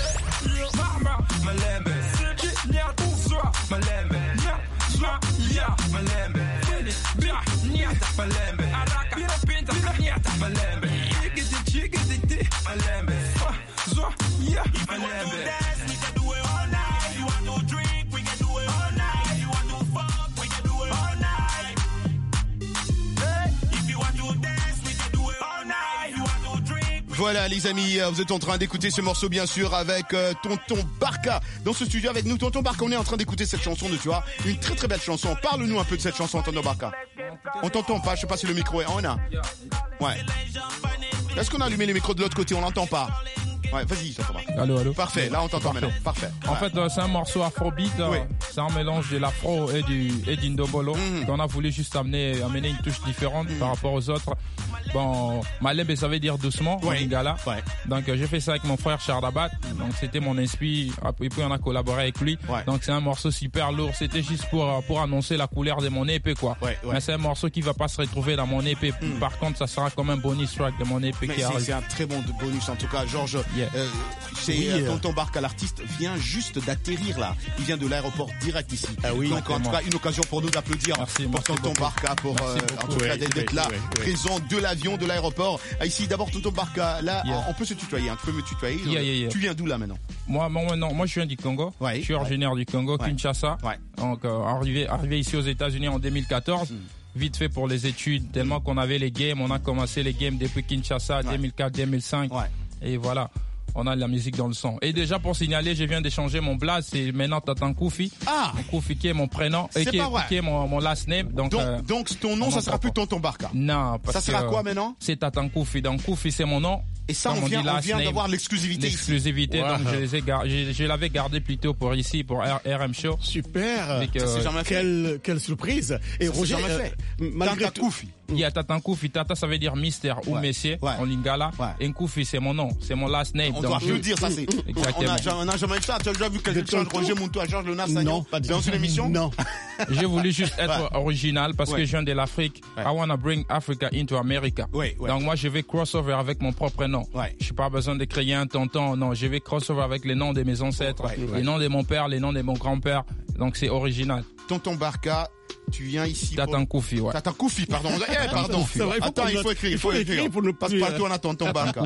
Voilà les amis, vous êtes en train d'écouter ce morceau bien sûr avec Tonton Barka dans ce studio avec nous. Tonton Barka, on est en train d'écouter cette chanson de tu vois, une très très belle chanson. Parle-nous un peu de cette chanson, Tonton Barka. On t'entend pas, je sais pas si le micro est en. Ouais. Est-ce qu'on a allumé les micros de l'autre côté? On l'entend pas. Ouais, vas-y, Tonton Barka. Allô. Parfait, là on t'entend maintenant. Parfait. En fait, c'est un morceau afrobeat. C'est un mélange de l'afro et du ndobolo. On a voulu juste amener une touche différente par rapport aux autres. Bon, Malembe, ça veut dire doucement en lingala. Donc j'ai fait ça avec mon frère Charabat. Donc c'était mon inspi. Et puis on a collaboré avec lui. Donc c'est un morceau super lourd. C'était juste pour annoncer la couleur de mon EP quoi. Mais c'est un morceau qui va pas se retrouver dans mon EP. Par contre, ça sera comme un bonus track de mon EP qui arrive. C'est un très bon bonus en tout cas, Georges. Tonton Barka, l'artiste, vient juste d'atterrir là. Il vient de l'aéroport direct ici. Donc en tout cas, une occasion pour nous d'applaudir pour Tonton Barka, pour en tout cas d'être là, présent de l'avion. l'avion de l'aéroport. Ici, d'abord, Tonton Barka. Là, on peut se tutoyer. Hein. Tu peux me tutoyer. Tu viens d'où là maintenant? Moi, je viens du Congo. Je suis originaire du Congo, Kinshasa. Donc, arrivé ici aux États-Unis en 2014. Vite fait pour les études, tellement qu'on avait les games. On a commencé les games depuis Kinshasa, 2004-2005. Et voilà. On a de la musique dans le son. Et déjà, pour signaler, je viens d'échanger mon blaze. C'est maintenant Tatan Koufi. Koufi qui est mon prénom. Et qui est mon last name. Donc ton nom, ça sera plus Tonton Barka. Non. Ça sera quoi maintenant? C'est Tatan Koufi. Donc Koufi, c'est mon nom. Et ça, on vient d'avoir l'exclusivité. L'exclusivité, donc je l'avais gardé plutôt pour ici, pour RM Show. Super. Quelle surprise. Et Roger, Tata Koufi. Il y a Tatan Koufi. Tata, ça veut dire mystère ou messier en lingala. Et Koufi, c'est mon nom. C'est mon last name. On doit plus le dire, ça c'est. Exactement. On n'a jamais dit ça. Tu as déjà vu quelqu'un change Roger Montou à Georges Lenas? Non, pas dans une émission? Non. J'ai voulu juste être original parce que je viens de l'Afrique. I want to bring Africa into America. Donc moi, je vais crossover avec mon propre nom. Je n'ai pas besoin de créer un tonton. Non, je vais crossover avec les noms de mes ancêtres, les noms de mon père, les noms de mon grand-père. Donc c'est original. Tonton Barka, tu viens ici. Tatan Koufi, Tatan Koufi, pardon. Pardon. Attends, il faut écrire. Pour ne passe partout, on a Tonton Barka.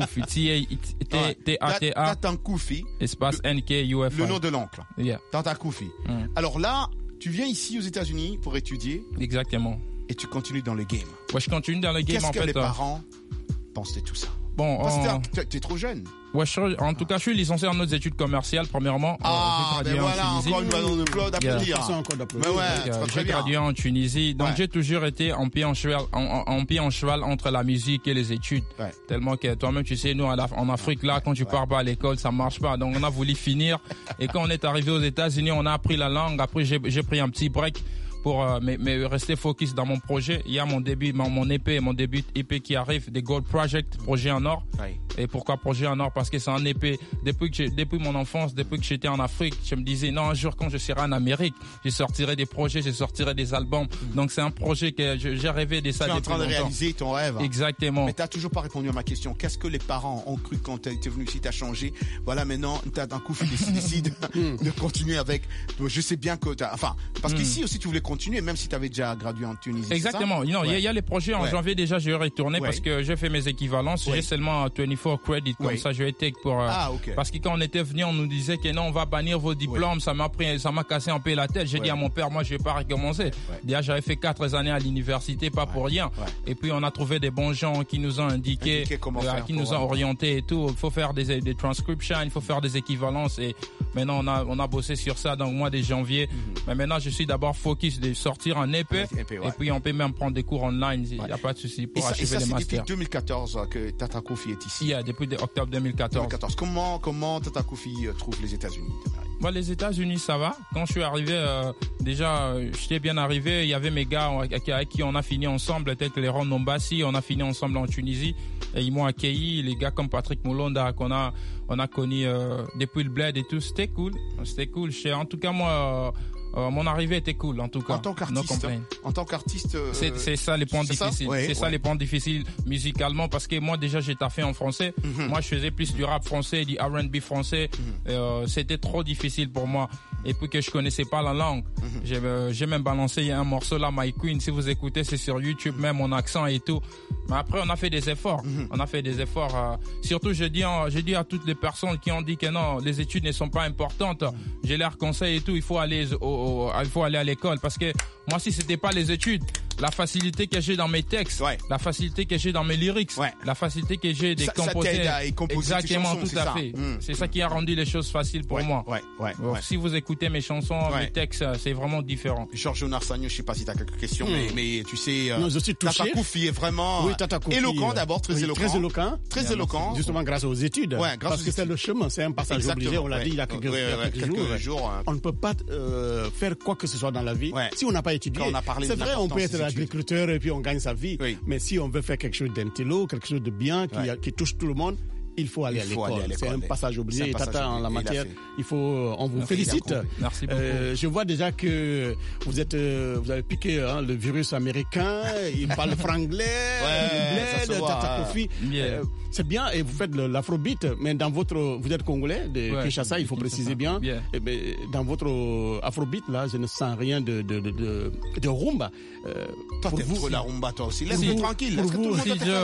T-A-T-A. Tatan Koufi. Espace N-K-U-F. Le nom de l'oncle. Tatan Koufi. Alors là, tu viens ici aux États-Unis pour étudier. Exactement. Et tu continues dans le game. Je continue dans le game. Qu'est-ce que les parents pensent de tout ça? Bon, t'es trop jeune. En tout cas, je suis licencié en autres études commerciales, premièrement. Ben voilà, encore une ballon de plot d'applaudir. J'ai gradué en Tunisie, donc j'ai toujours été en pied en cheval entre la musique et les études. Tellement que toi-même, tu sais, nous, en Afrique, là, quand tu pars pas à l'école, ça marche pas. Donc, on a voulu finir. Et quand on est arrivé aux États-Unis, on a appris la langue. Après, j'ai pris un petit break pour mais rester focus dans mon projet. Il y a mon début qui arrive, des Gold Project, projet en or. Et pourquoi projet en or? Parce que c'est un EP. Depuis mon enfance, depuis que j'étais en Afrique, je me disais non, un jour quand je serai en Amérique, je sortirai des projets, je sortirai des albums. Donc c'est un projet que j'ai rêvé de ça depuis longtemps. Tu es en train de réaliser ton rêve. Exactement. Mais t'as toujours pas répondu à ma question. Qu'est-ce que les parents ont cru quand t'es venu ici, t'as changé? Voilà, maintenant t'as d'un coup décide de continuer avec. Je sais bien que parce qu'ici aussi tu voulais continuer, même si tu avais déjà gradué en Tunisie. Exactement. Non, il y a les projets en janvier déjà, je vais retourner parce que j'ai fait mes équivalences. J'ai seulement 24 credits, comme ça je vais take pour. Parce que quand on était venu, on nous disait que non, on va bannir vos diplômes. Ça m'a cassé un peu la tête. J'ai dit à mon père, moi je vais pas recommencer. Déjà j'avais fait 4 années à l'université, pas pour rien. Et puis on a trouvé des bons gens qui nous ont indiqué comment faire, qui nous ont orienté et tout. Il faut faire des transcriptions, il faut faire des équivalences et maintenant on a bossé sur ça dans le mois de janvier. Mais maintenant je suis d'abord focus de sortir un EP, et puis on peut même prendre des cours online, il n'y a pas de souci pour achever les masters. C'est depuis 2014 que Tata Koufi est ici. Depuis octobre 2014. Comment Tata Koufi trouve les États-Unis? Les États-Unis, ça va. Quand je suis arrivé, déjà, j'étais bien arrivé. Il y avait mes gars avec qui on a fini ensemble, peut-être les Ron Nombassi, on a fini ensemble en Tunisie. Et ils m'ont accueilli, les gars comme Patrick Moulonda, qu'on a connu depuis le bled et tout. C'était cool. En tout cas, moi, mon arrivée était cool, en tout cas. En tant qu'artiste, c'est ça les points difficiles. C'est ça les points difficiles musicalement, parce que moi déjà j'ai taffé en français. Moi je faisais plus du rap français, du R&B français. C'était trop difficile pour moi. Et puis que je connaissais pas la langue. J'ai même balancé un morceau là, My Queen. Si vous écoutez, c'est sur YouTube, même mon accent et tout. Mais après on a fait des efforts. Surtout je dis à toutes les personnes qui ont dit que non, les études ne sont pas importantes. J'ai leur conseil et tout. Il faut aller à l'école, parce que moi si c'était pas les études, la facilité que j'ai dans mes textes, la facilité que j'ai dans mes lyrics, la facilité que j'ai de composer. Exactement, tout à fait. C'est ça qui a rendu les choses faciles pour moi. Si vous écoutez mes chansons, mes textes, c'est vraiment différent. Georges Narsagno, je sais pas si tu as quelques questions, mais tu sais, Tata Koufi est vraiment éloquent d'abord, très éloquent. Justement grâce aux études. Parce que c'est le chemin, c'est un passage obligé, on l'a dit il y a quelques jours. On ne peut pas faire quoi que ce soit dans la vie si on n'a pas étudié. C'est vrai, on peut être agriculteur et puis on gagne sa vie, mais si on veut faire quelque chose d'intello, quelque chose de bien qui touche tout le monde, il faut aller à l'école. C'est un passage obligé. Et Tata, en la matière, on vous félicite. Merci beaucoup. Je vois déjà que vous avez piqué le virus américain. Il parle franglais, Tata Kofi. C'est bien, et vous faites l'afrobeat, mais vous êtes congolais de Kinshasa, il faut préciser bien. Et dans votre afrobeat là, je ne sens rien de rumba. Toi, t'aimes trop la rumba, toi aussi. Laisse-nous tranquille. Pour vous,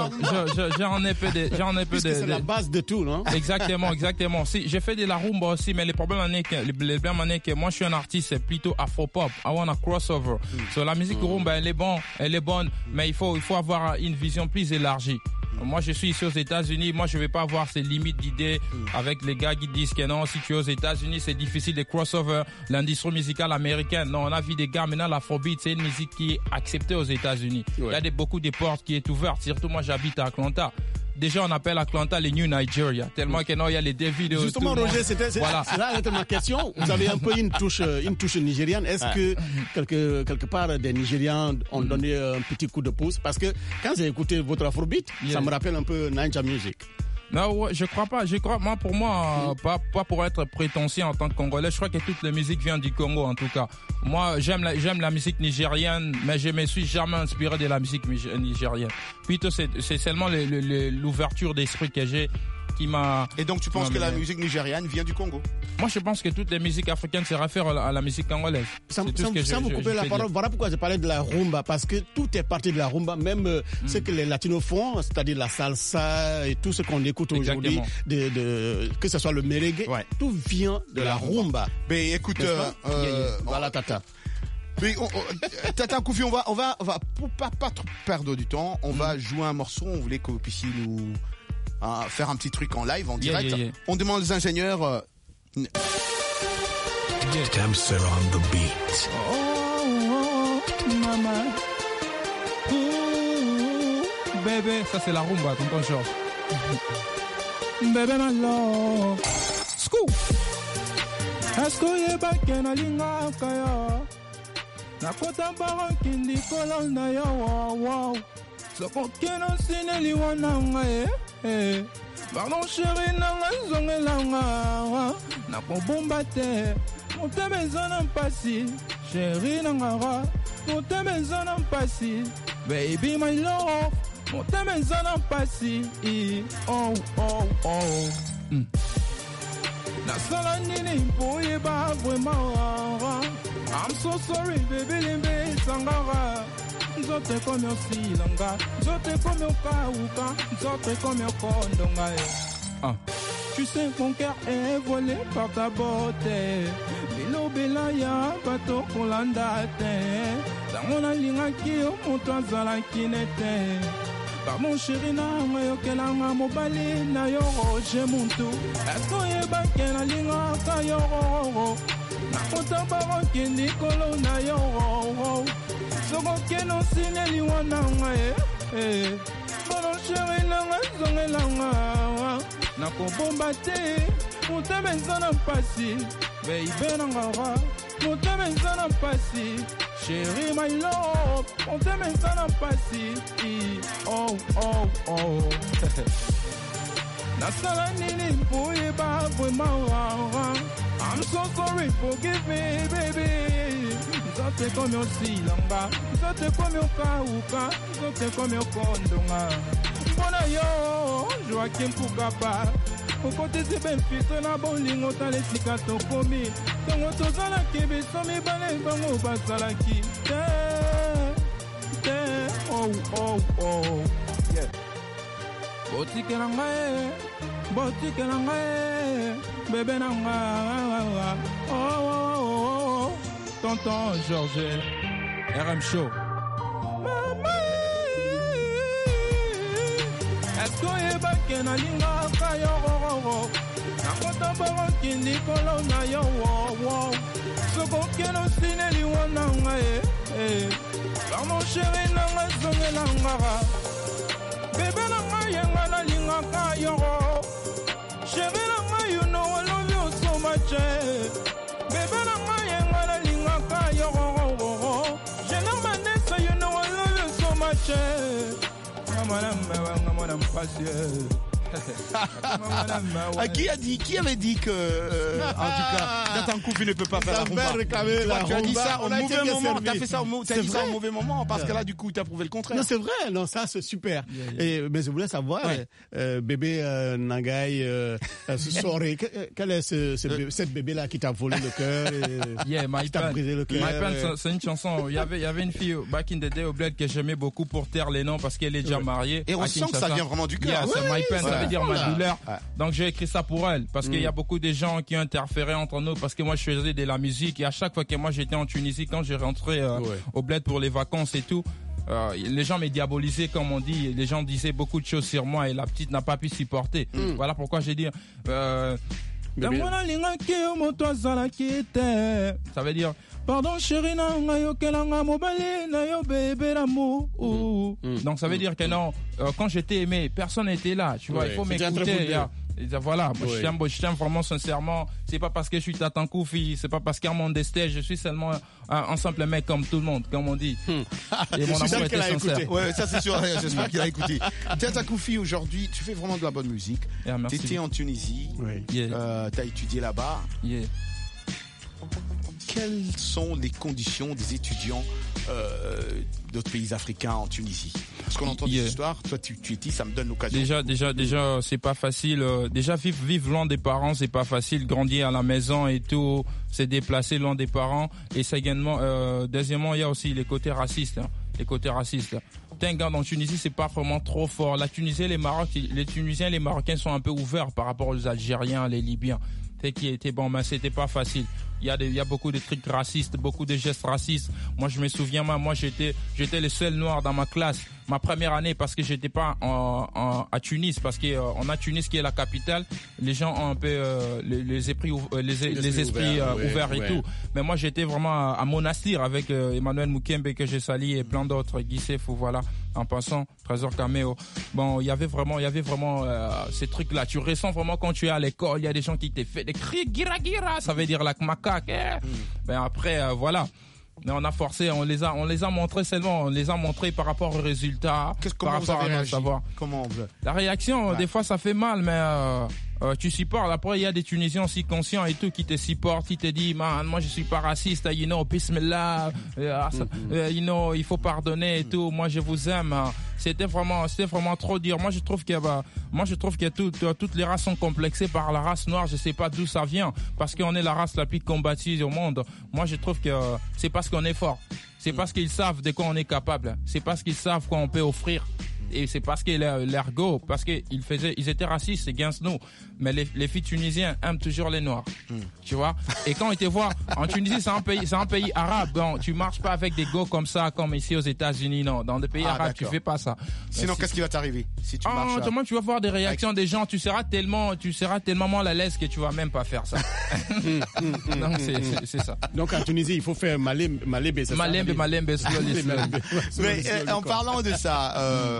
j'en ai peu de. C'est la base de tout, non? Exactement. Si, j'ai fait de la rumba aussi, mais le problème est que moi, je suis un artiste plutôt afro-pop. I want a crossover. So, la musique rumba, elle est bonne, mais il faut avoir une vision plus élargie. Moi, je suis ici aux États-Unis. Moi, je vais pas avoir ces limites d'idées avec les gars qui disent que non, si tu es aux États-Unis, c'est difficile de crossover l'industrie musicale américaine. Non, on a vu des gars, maintenant, l'afrobeat, c'est une musique qui est acceptée aux États-Unis. Il y a beaucoup de portes qui est ouvertes. Surtout, moi, j'habite à Atlanta. Déjà, on appelle Atlanta les New Nigeria, tellement que non, il y a les vidéos. Justement, Roger, c'est là ma question. Vous avez un peu une touche nigériane. Est-ce que quelque part des Nigérians ont donné un petit coup de pouce? Parce que quand j'ai écouté votre afrobeat, ça me rappelle un peu Ninja Music. Non, je crois pas. Pour moi, pas pour être prétentieux en tant que Congolais. Je crois que toute la musique vient du Congo, en tout cas. Moi, j'aime la musique nigérienne, mais je me suis jamais inspiré de la musique nigérienne. Plutôt, c'est seulement l'ouverture d'esprit que j'ai qui m'a... Et donc, tu penses que la musique nigériane vient du Congo? Moi, je pense que toutes les musiques africaines se réfèrent à la musique congolaise. Sans me couper la parole, voilà pourquoi j'ai parlé de la rumba, parce que tout est parti de la rumba, même ce que les latinos font, c'est-à-dire la salsa et tout ce qu'on écoute aujourd'hui, que ce soit le merengue, tout vient de la rumba. Mais écoute, voilà, Tata. Mais Tata Kofi, on va pour pas trop perdre du temps, on va jouer un morceau. On voulait que vous puissiez nous faire un petit truc en live, en direct. On demande aux ingénieurs. Damser on the beat. Oh, maman. Bébé, ça c'est la rumba, tonton Georges. Bébé, my love. Scoop. Est-ce que y'a pas qu'un alinga kaya? Na kota baro kindi kolon na yo wow. Soko keno sineli wananga Pardon chéri nanga zongelanga Na kobomba te Moteme zona mpasi Chéri nanga Moteme zona mpasi Baby my love Moteme zona mpasi Oh Nasala nini mpo yeba vraiment I'm so sorry baby limbe sangara Nzote komi osilanga Nzote komi okauka Nzote komi okondonga Tu sais mon cœur est volé par ta beauté Bilo belaya bato kolanda te Tangona lingaki o moto azalaki nete Pardon chéri nanga yokelanga mobali na yo roje muntu Esko yebake na lingaka yo Nakota baroki nikolo na yo Soko keno sineli wananga Pardon chéri nanga zongelanga Nakobomba te Moteme nzana mpasi Baby nanga Moteme nzana mpasi Chérie, my love, on t'aime ça n'a pas si. Oh. La salanini pour y ba vraiment. I'm so sorry, forgive me, baby. Zote comme yo silanga, zote comme yo kauka, zote comme yo kondonga. Bona yo, Joaquim Pukapa. Okote si ben fito na bolingo tale sika tokomi Tongo tozala kebe somi bale bango basalaki Te Oh Yeah Botike na ngae Bebe na ngae Oh Tonton Georges RM Show Est-ce que yebake na linga kayo Nakota baroki nikolo na yo Soko keno sineli wananga Pardon chéri nanga zongelanga Bebe nanga yenga na linga kayo Chéri nanga you know I love you so much Bebe nanga yenga na linga kayo Jena Manessa you know I love you so much Madame Passion. Qui avait dit que, en tout cas, Tata Koufi ne peut pas faire la rumba? Tu as dit ça au mauvais moment. Tu as fait ça au mauvais moment parce que là, du coup, tu as prouvé le contraire. Non, c'est vrai. Non, ça, c'est super. Mais je voulais savoir, bébé Nangaï, Soré, quel est cette bébé-là qui t'a volé le cœur, qui t'a brisé le cœur? My Pen, c'est une chanson. Il y avait une fille back in the day au bled que j'aimais beaucoup pour taire les noms parce qu'elle est déjà mariée. Et on sent que ça vient vraiment du cœur. C'est My Pen, ça veut dire ma douleur. Donc j'ai écrit ça pour elle parce qu'il y a beaucoup de gens qui ont interféré entre nous parce que moi je faisais de la musique et à chaque fois que moi j'étais en Tunisie, quand j'ai rentré au bled pour les vacances et tout, les gens me diabolisaient comme on dit, les gens disaient beaucoup de choses sur moi et la petite n'a pas pu supporter. Voilà pourquoi j'ai dit ça veut dire pardon chérie donc ça veut dire que non, quand j'étais aimé personne n'était là, tu vois, il faut m'écouter. Voilà, moi, je t'aime vraiment sincèrement. C'est pas parce que je suis Tata Koufi, c'est pas parce qu'à mon destin, je suis seulement un simple mec comme tout le monde, comme on dit. Et mon amour était sincère. Ouais, ça c'est sûr, j'espère qu'il a écouté. Tata Koufi, aujourd'hui, tu fais vraiment de la bonne musique. T'étais en Tunisie, t'as étudié là-bas. Quelles sont les conditions des étudiants d'autres pays africains en Tunisie? Parce qu'on entend des histoires, toi tu étais, ça me donne l'occasion. Déjà, c'est pas facile. Déjà, vivre loin des parents, c'est pas facile. Grandir à la maison et tout, se déplacer loin des parents. Et ça également, deuxièmement, il y a aussi les côtés racistes. Les côtés racistes. Regarde, en Tunisie, c'est pas vraiment trop fort. La Tunisie, les Tunisiens et les Marocains sont un peu ouverts par rapport aux Algériens, les Libyens. Qui était bon, mais c'était pas facile. Il y a beaucoup de trucs racistes, beaucoup de gestes racistes. Moi, je me souviens, moi, j'étais le seul noir dans ma classe. Ma première année, parce que j'étais pas à Tunis, parce que on a Tunis qui est la capitale. Les gens ont un peu les esprits ouverts et tout. Mais moi, j'étais vraiment à Monastir avec Emmanuel Moukembe que j'ai sali et plein d'autres, Guy Sefou, voilà. En passant, Trésor Caméo. Bon, il y avait vraiment ces trucs-là. Tu ressens vraiment quand tu es à l'école, il y a des gens qui te font des cris gira gira, ça veut dire la macaque. Ben après, voilà. Mais on a forcé, on les a montrés seulement, on les a montrés par rapport aux résultats, par rapport à notre savoir. Comment on veut. La réaction, des fois, ça fait mal, mais tu supportes. Après, il y a des Tunisiens aussi conscients et tout qui te supportent, qui te disent, man, moi je suis pas raciste, bismillah, il faut pardonner et tout. Moi je vous aime. C'était vraiment trop dur. Moi je trouve que toutes les races sont complexées par la race noire. Je sais pas d'où ça vient, parce qu'on est la race la plus combative au monde. Moi je trouve que c'est parce qu'on est fort. C'est parce qu'ils savent de quoi on est capable. C'est parce qu'ils savent quoi on peut offrir. Et c'est parce que l'ergot, parce qu'ils étaient racistes, c'est against nous. Mais les filles tunisiennes aiment toujours les noirs. Tu vois? Et quand ils te voient, en Tunisie, c'est un pays arabe. Donc, tu marches pas avec des go comme ça, comme ici aux États-Unis, non. Dans des pays arabes, tu fais pas ça. Sinon, qu'est-ce qui va t'arriver si tu marches? Tu vas voir des réactions des gens, tu seras tellement mal à l'aise que tu vas même pas faire ça. Donc, c'est ça. Donc, en Tunisie, il faut faire malembe, slowly. Mais, en parlant de ça,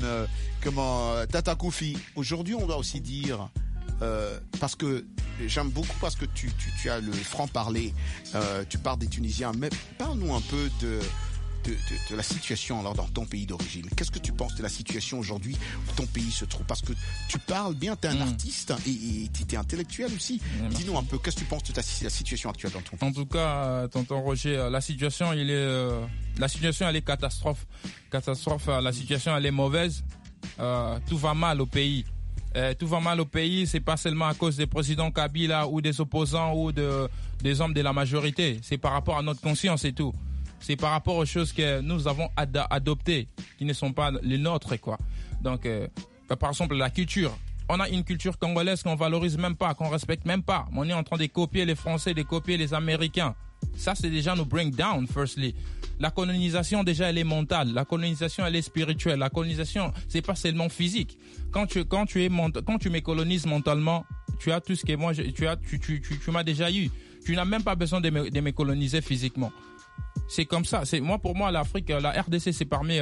Tata Koufi, aujourd'hui on doit aussi dire parce que j'aime beaucoup, parce que tu as le franc-parler, tu parles des Tunisiens, mais parle-nous un peu de la situation alors dans ton pays d'origine. Qu'est-ce que tu penses de la situation aujourd'hui où ton pays se trouve? Parce que tu parles bien, tu es un artiste et tu es intellectuel aussi. Dis-nous un peu, qu'est-ce que tu penses de la situation actuelle dans ton pays? En tout cas, tonton Roger, la situation elle est catastrophe. La situation elle est mauvaise. Tout va mal au pays. Tout va mal au pays, c'est pas seulement à cause des présidents Kabila ou des opposants ou des hommes de la majorité. C'est par rapport à notre conscience et tout. C'est par rapport aux choses que nous avons adoptées, qui ne sont pas les nôtres, quoi. Donc, par exemple, la culture. On a une culture congolaise qu'on valorise même pas, qu'on respecte même pas. On est en train de copier les Français, de copier les Américains. Ça, c'est déjà nous bring down, firstly. La colonisation, déjà, elle est mentale. La colonisation, elle est spirituelle. La colonisation, c'est pas seulement physique. Quand tu me colonises mentalement, tu as tout ce que moi, tu m'as déjà eu. Tu n'as même pas besoin de me coloniser physiquement. C'est comme ça. Pour moi, l'Afrique, la RDC, c'est parmi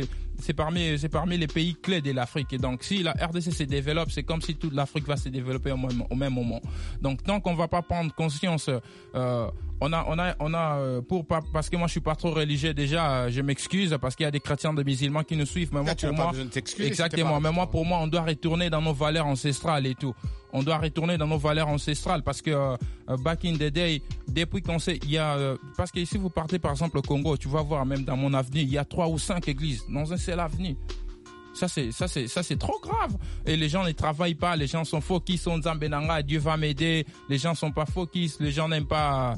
les pays clés de l'Afrique. Et donc, si la RDC se développe, c'est comme si toute l'Afrique va se développer au même moment. Donc, tant qu'on va pas prendre conscience, parce que moi je suis pas trop religieux déjà, je m'excuse parce qu'il y a des chrétiens, des musulmans qui nous suivent, mais moi pour moi, exactement, mais moi pour moi on doit retourner dans nos valeurs ancestrales et tout. On doit retourner dans nos valeurs ancestrales parce que back in the day, depuis qu'on sait, il y a parce que si vous partez par exemple au Congo, tu vas voir même dans mon avenue, il y a 3 ou 5 églises dans un seul avenue. Ça c'est trop grave. Et les gens ne travaillent pas, les gens sont focus, sont Zambenanga, Dieu va m'aider. Les gens sont pas focus, les gens n'aiment pas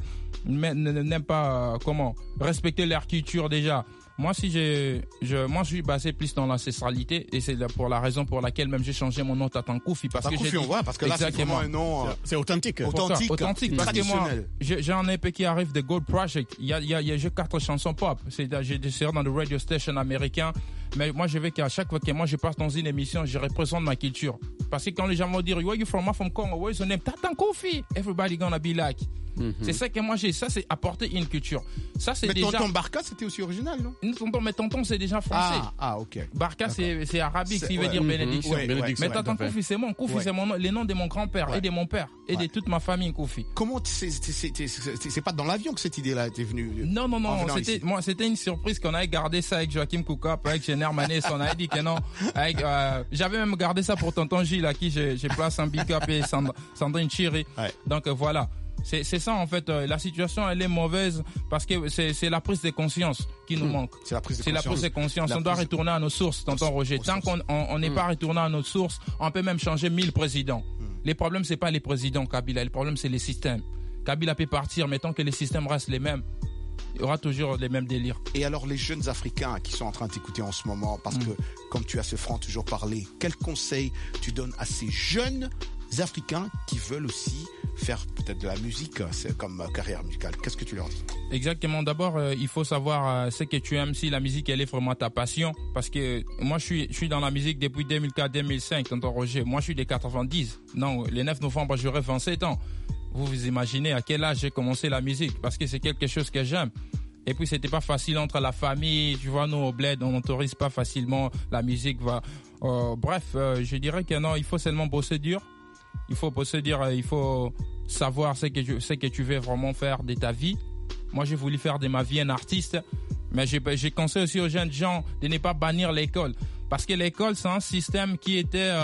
respecter leur culture déjà. Moi, moi, je suis basé plus dans l'ancestralité et c'est pour la raison pour laquelle même j'ai changé mon nom Tatan Koufi parce que parce que là c'est vraiment un nom c'est authentique. Authentique parce que moi j'ai un EP qui arrive de Gold Project. J'ai 4 chansons pop. J'ai dans le radio station américain. Mais moi, je veux qu'à chaque fois que moi je passe dans une émission, je représente ma culture. Parce que quand les gens vont dire where you from? I'm from Congo. Where is your name? Tatan Koufi. Everybody gonna be like. C'est ça que moi j'ai. Ça c'est apporter une culture. Ça c'est déjà. Mais Tonton Barka c'était aussi original, non? Mais Tonton c'est déjà français. Ah ok. Barka c'est arabique, qui veut dire bénédiction. Mais Tatan Koufi c'est mon Koufi, c'est mon nom, les noms de mon grand-père et de mon père et de toute ma famille Koufi. Comment c'est pas dans l'avion que cette idée-là était venue? Non, c'était une surprise qu'on avait gardé ça avec Joachim Koukap, avec Général Manès, on avait dit que non. J'avais même gardé ça pour Tonton Gilles à qui j'ai place un big up et Sandrine Chiri. Donc voilà. C'est ça en fait, la situation elle est mauvaise parce que c'est la prise de conscience qui nous manque. C'est la prise de conscience. On doit retourner à nos sources, tonton Roger. Tant qu'on n'est pas retourné à nos sources, on peut même changer 1000 présidents. Les problèmes c'est pas les présidents Kabila, le problème c'est les systèmes. Kabila peut partir, mais tant que les systèmes restent les mêmes, il y aura toujours les mêmes délires. Et alors les jeunes Africains qui sont en train de t'écouter en ce moment, parce que comme tu as ce franc toujours parlé, quel conseil tu donnes à ces jeunes Africains qui veulent aussi faire peut-être de la musique comme carrière musicale? Qu'est-ce que tu leur dis? Exactement. D'abord, il faut savoir ce que tu aimes, si la musique elle est vraiment ta passion. Parce que moi, je suis dans la musique depuis 2004-2005, tonton Roger. Moi, je suis des 90. Non, le 9 novembre, j'aurai 27 ans. Vous imaginez à quel âge j'ai commencé la musique? Parce que c'est quelque chose que j'aime. Et puis, c'était pas facile entre la famille. Tu vois, nous, au bled, on n'autorise pas facilement. La musique va... bref, je dirais que non, il faut seulement bosser dur. Il faut savoir ce que tu veux vraiment faire de ta vie. Moi, j'ai voulu faire de ma vie un artiste, mais j'ai conseillé aussi aux jeunes gens de ne pas bannir l'école, parce que l'école c'est un système qui était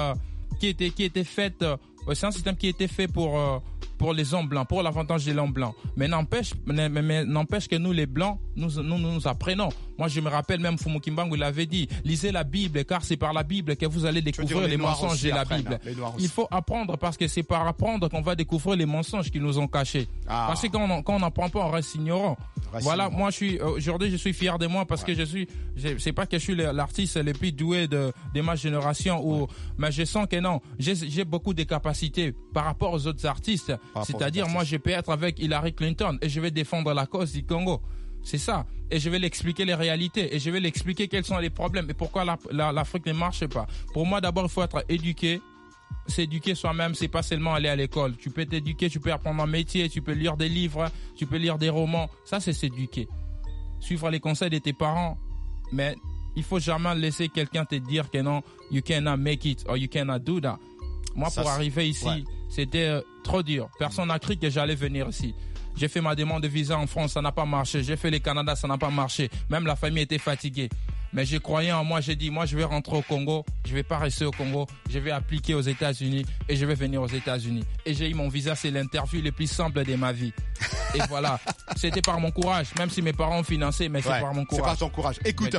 fait. C'est un système qui était fait pour les hommes blancs, pour l'avantage des hommes blancs. Mais n'empêche que nous, les blancs, nous apprenons. Moi, je me rappelle même Fumu Kimbangu l'avait dit, lisez la Bible, car c'est par la Bible que vous allez découvrir les mensonges de la Bible. Il faut apprendre, parce que c'est par apprendre qu'on va découvrir les mensonges qu'ils nous ont cachés. Parce que quand on n'apprend pas, on reste ignorant. Voilà, moi, aujourd'hui, je suis fier de moi parce que c'est pas que je suis l'artiste le plus doué de ma génération, mais je sens que non, j'ai beaucoup de capacités par rapport aux autres artistes. C'est-à-dire, moi, je peux être avec Hillary Clinton et je vais défendre la cause du Congo. C'est ça. Et je vais l'expliquer les réalités et je vais l'expliquer quels sont les problèmes et pourquoi l'Afrique ne marche pas. Pour moi, d'abord, il faut être éduqué. S'éduquer soi-même, c'est pas seulement aller à l'école. Tu peux t'éduquer, tu peux apprendre un métier, tu peux lire des livres, tu peux lire des romans. Ça, c'est s'éduquer. Suivre les conseils de tes parents. Mais il faut jamais laisser quelqu'un te dire que non, you cannot make it or you cannot do that. Moi, pour arriver ici, c'était trop dur. Personne n'a cru que j'allais venir ici. J'ai fait ma demande de visa en France, ça n'a pas marché. J'ai fait le Canada, ça n'a pas marché. Même la famille était fatiguée. Mais je croyais en moi, j'ai dit, moi je vais rentrer au Congo, je vais pas rester au Congo, je vais appliquer aux États-Unis et je vais venir aux États-Unis. Et j'ai eu mon visa, c'est l'interview le plus simple de ma vie. Et voilà, c'était par mon courage, même si mes parents ont financé, mais c'est par mon courage. C'est par ton courage. Écoute,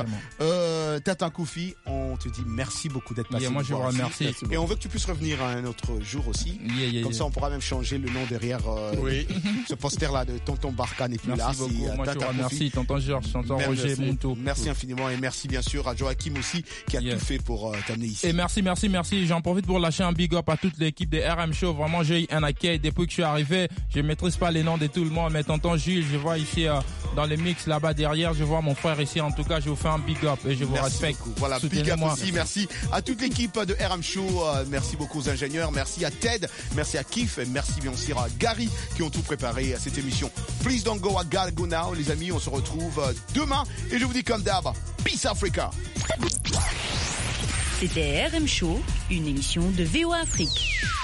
Tatan Koufi, on te dit merci beaucoup d'être passé. Moi je vous remercie. Et on veut que tu puisses revenir un autre jour aussi. Comme ça on pourra même changer le nom derrière ce poster-là de Tonton Barka n'est plus là. Merci beaucoup, moi je vous remercie, Tonton Georges, Tonton Roger, Monto. Merci infiniment et merci bien sûr à Joachim aussi qui a tout fait pour t'amener ici. Et merci. J'en profite pour lâcher un big up à toute l'équipe de RM Show. Vraiment, j'ai eu un accueil depuis que je suis arrivé. Je maîtrise pas les noms de tout le monde, mais tonton Jules, je vois ici dans les mix là-bas derrière, je vois mon frère ici. En tout cas, je vous fais un big up et je vous respecte. Voilà, big up aussi. Merci à toute l'équipe de RM Show. Merci beaucoup aux ingénieurs. Merci à Ted. Merci à Kif. Et merci bien sûr à Gary qui ont tout préparé à cette émission. Please don't go, I gotta go now. Les amis, on se retrouve demain. Et je vous dis comme d'hab, Peace Africa. C'était RM Show, une émission de VOA Afrique.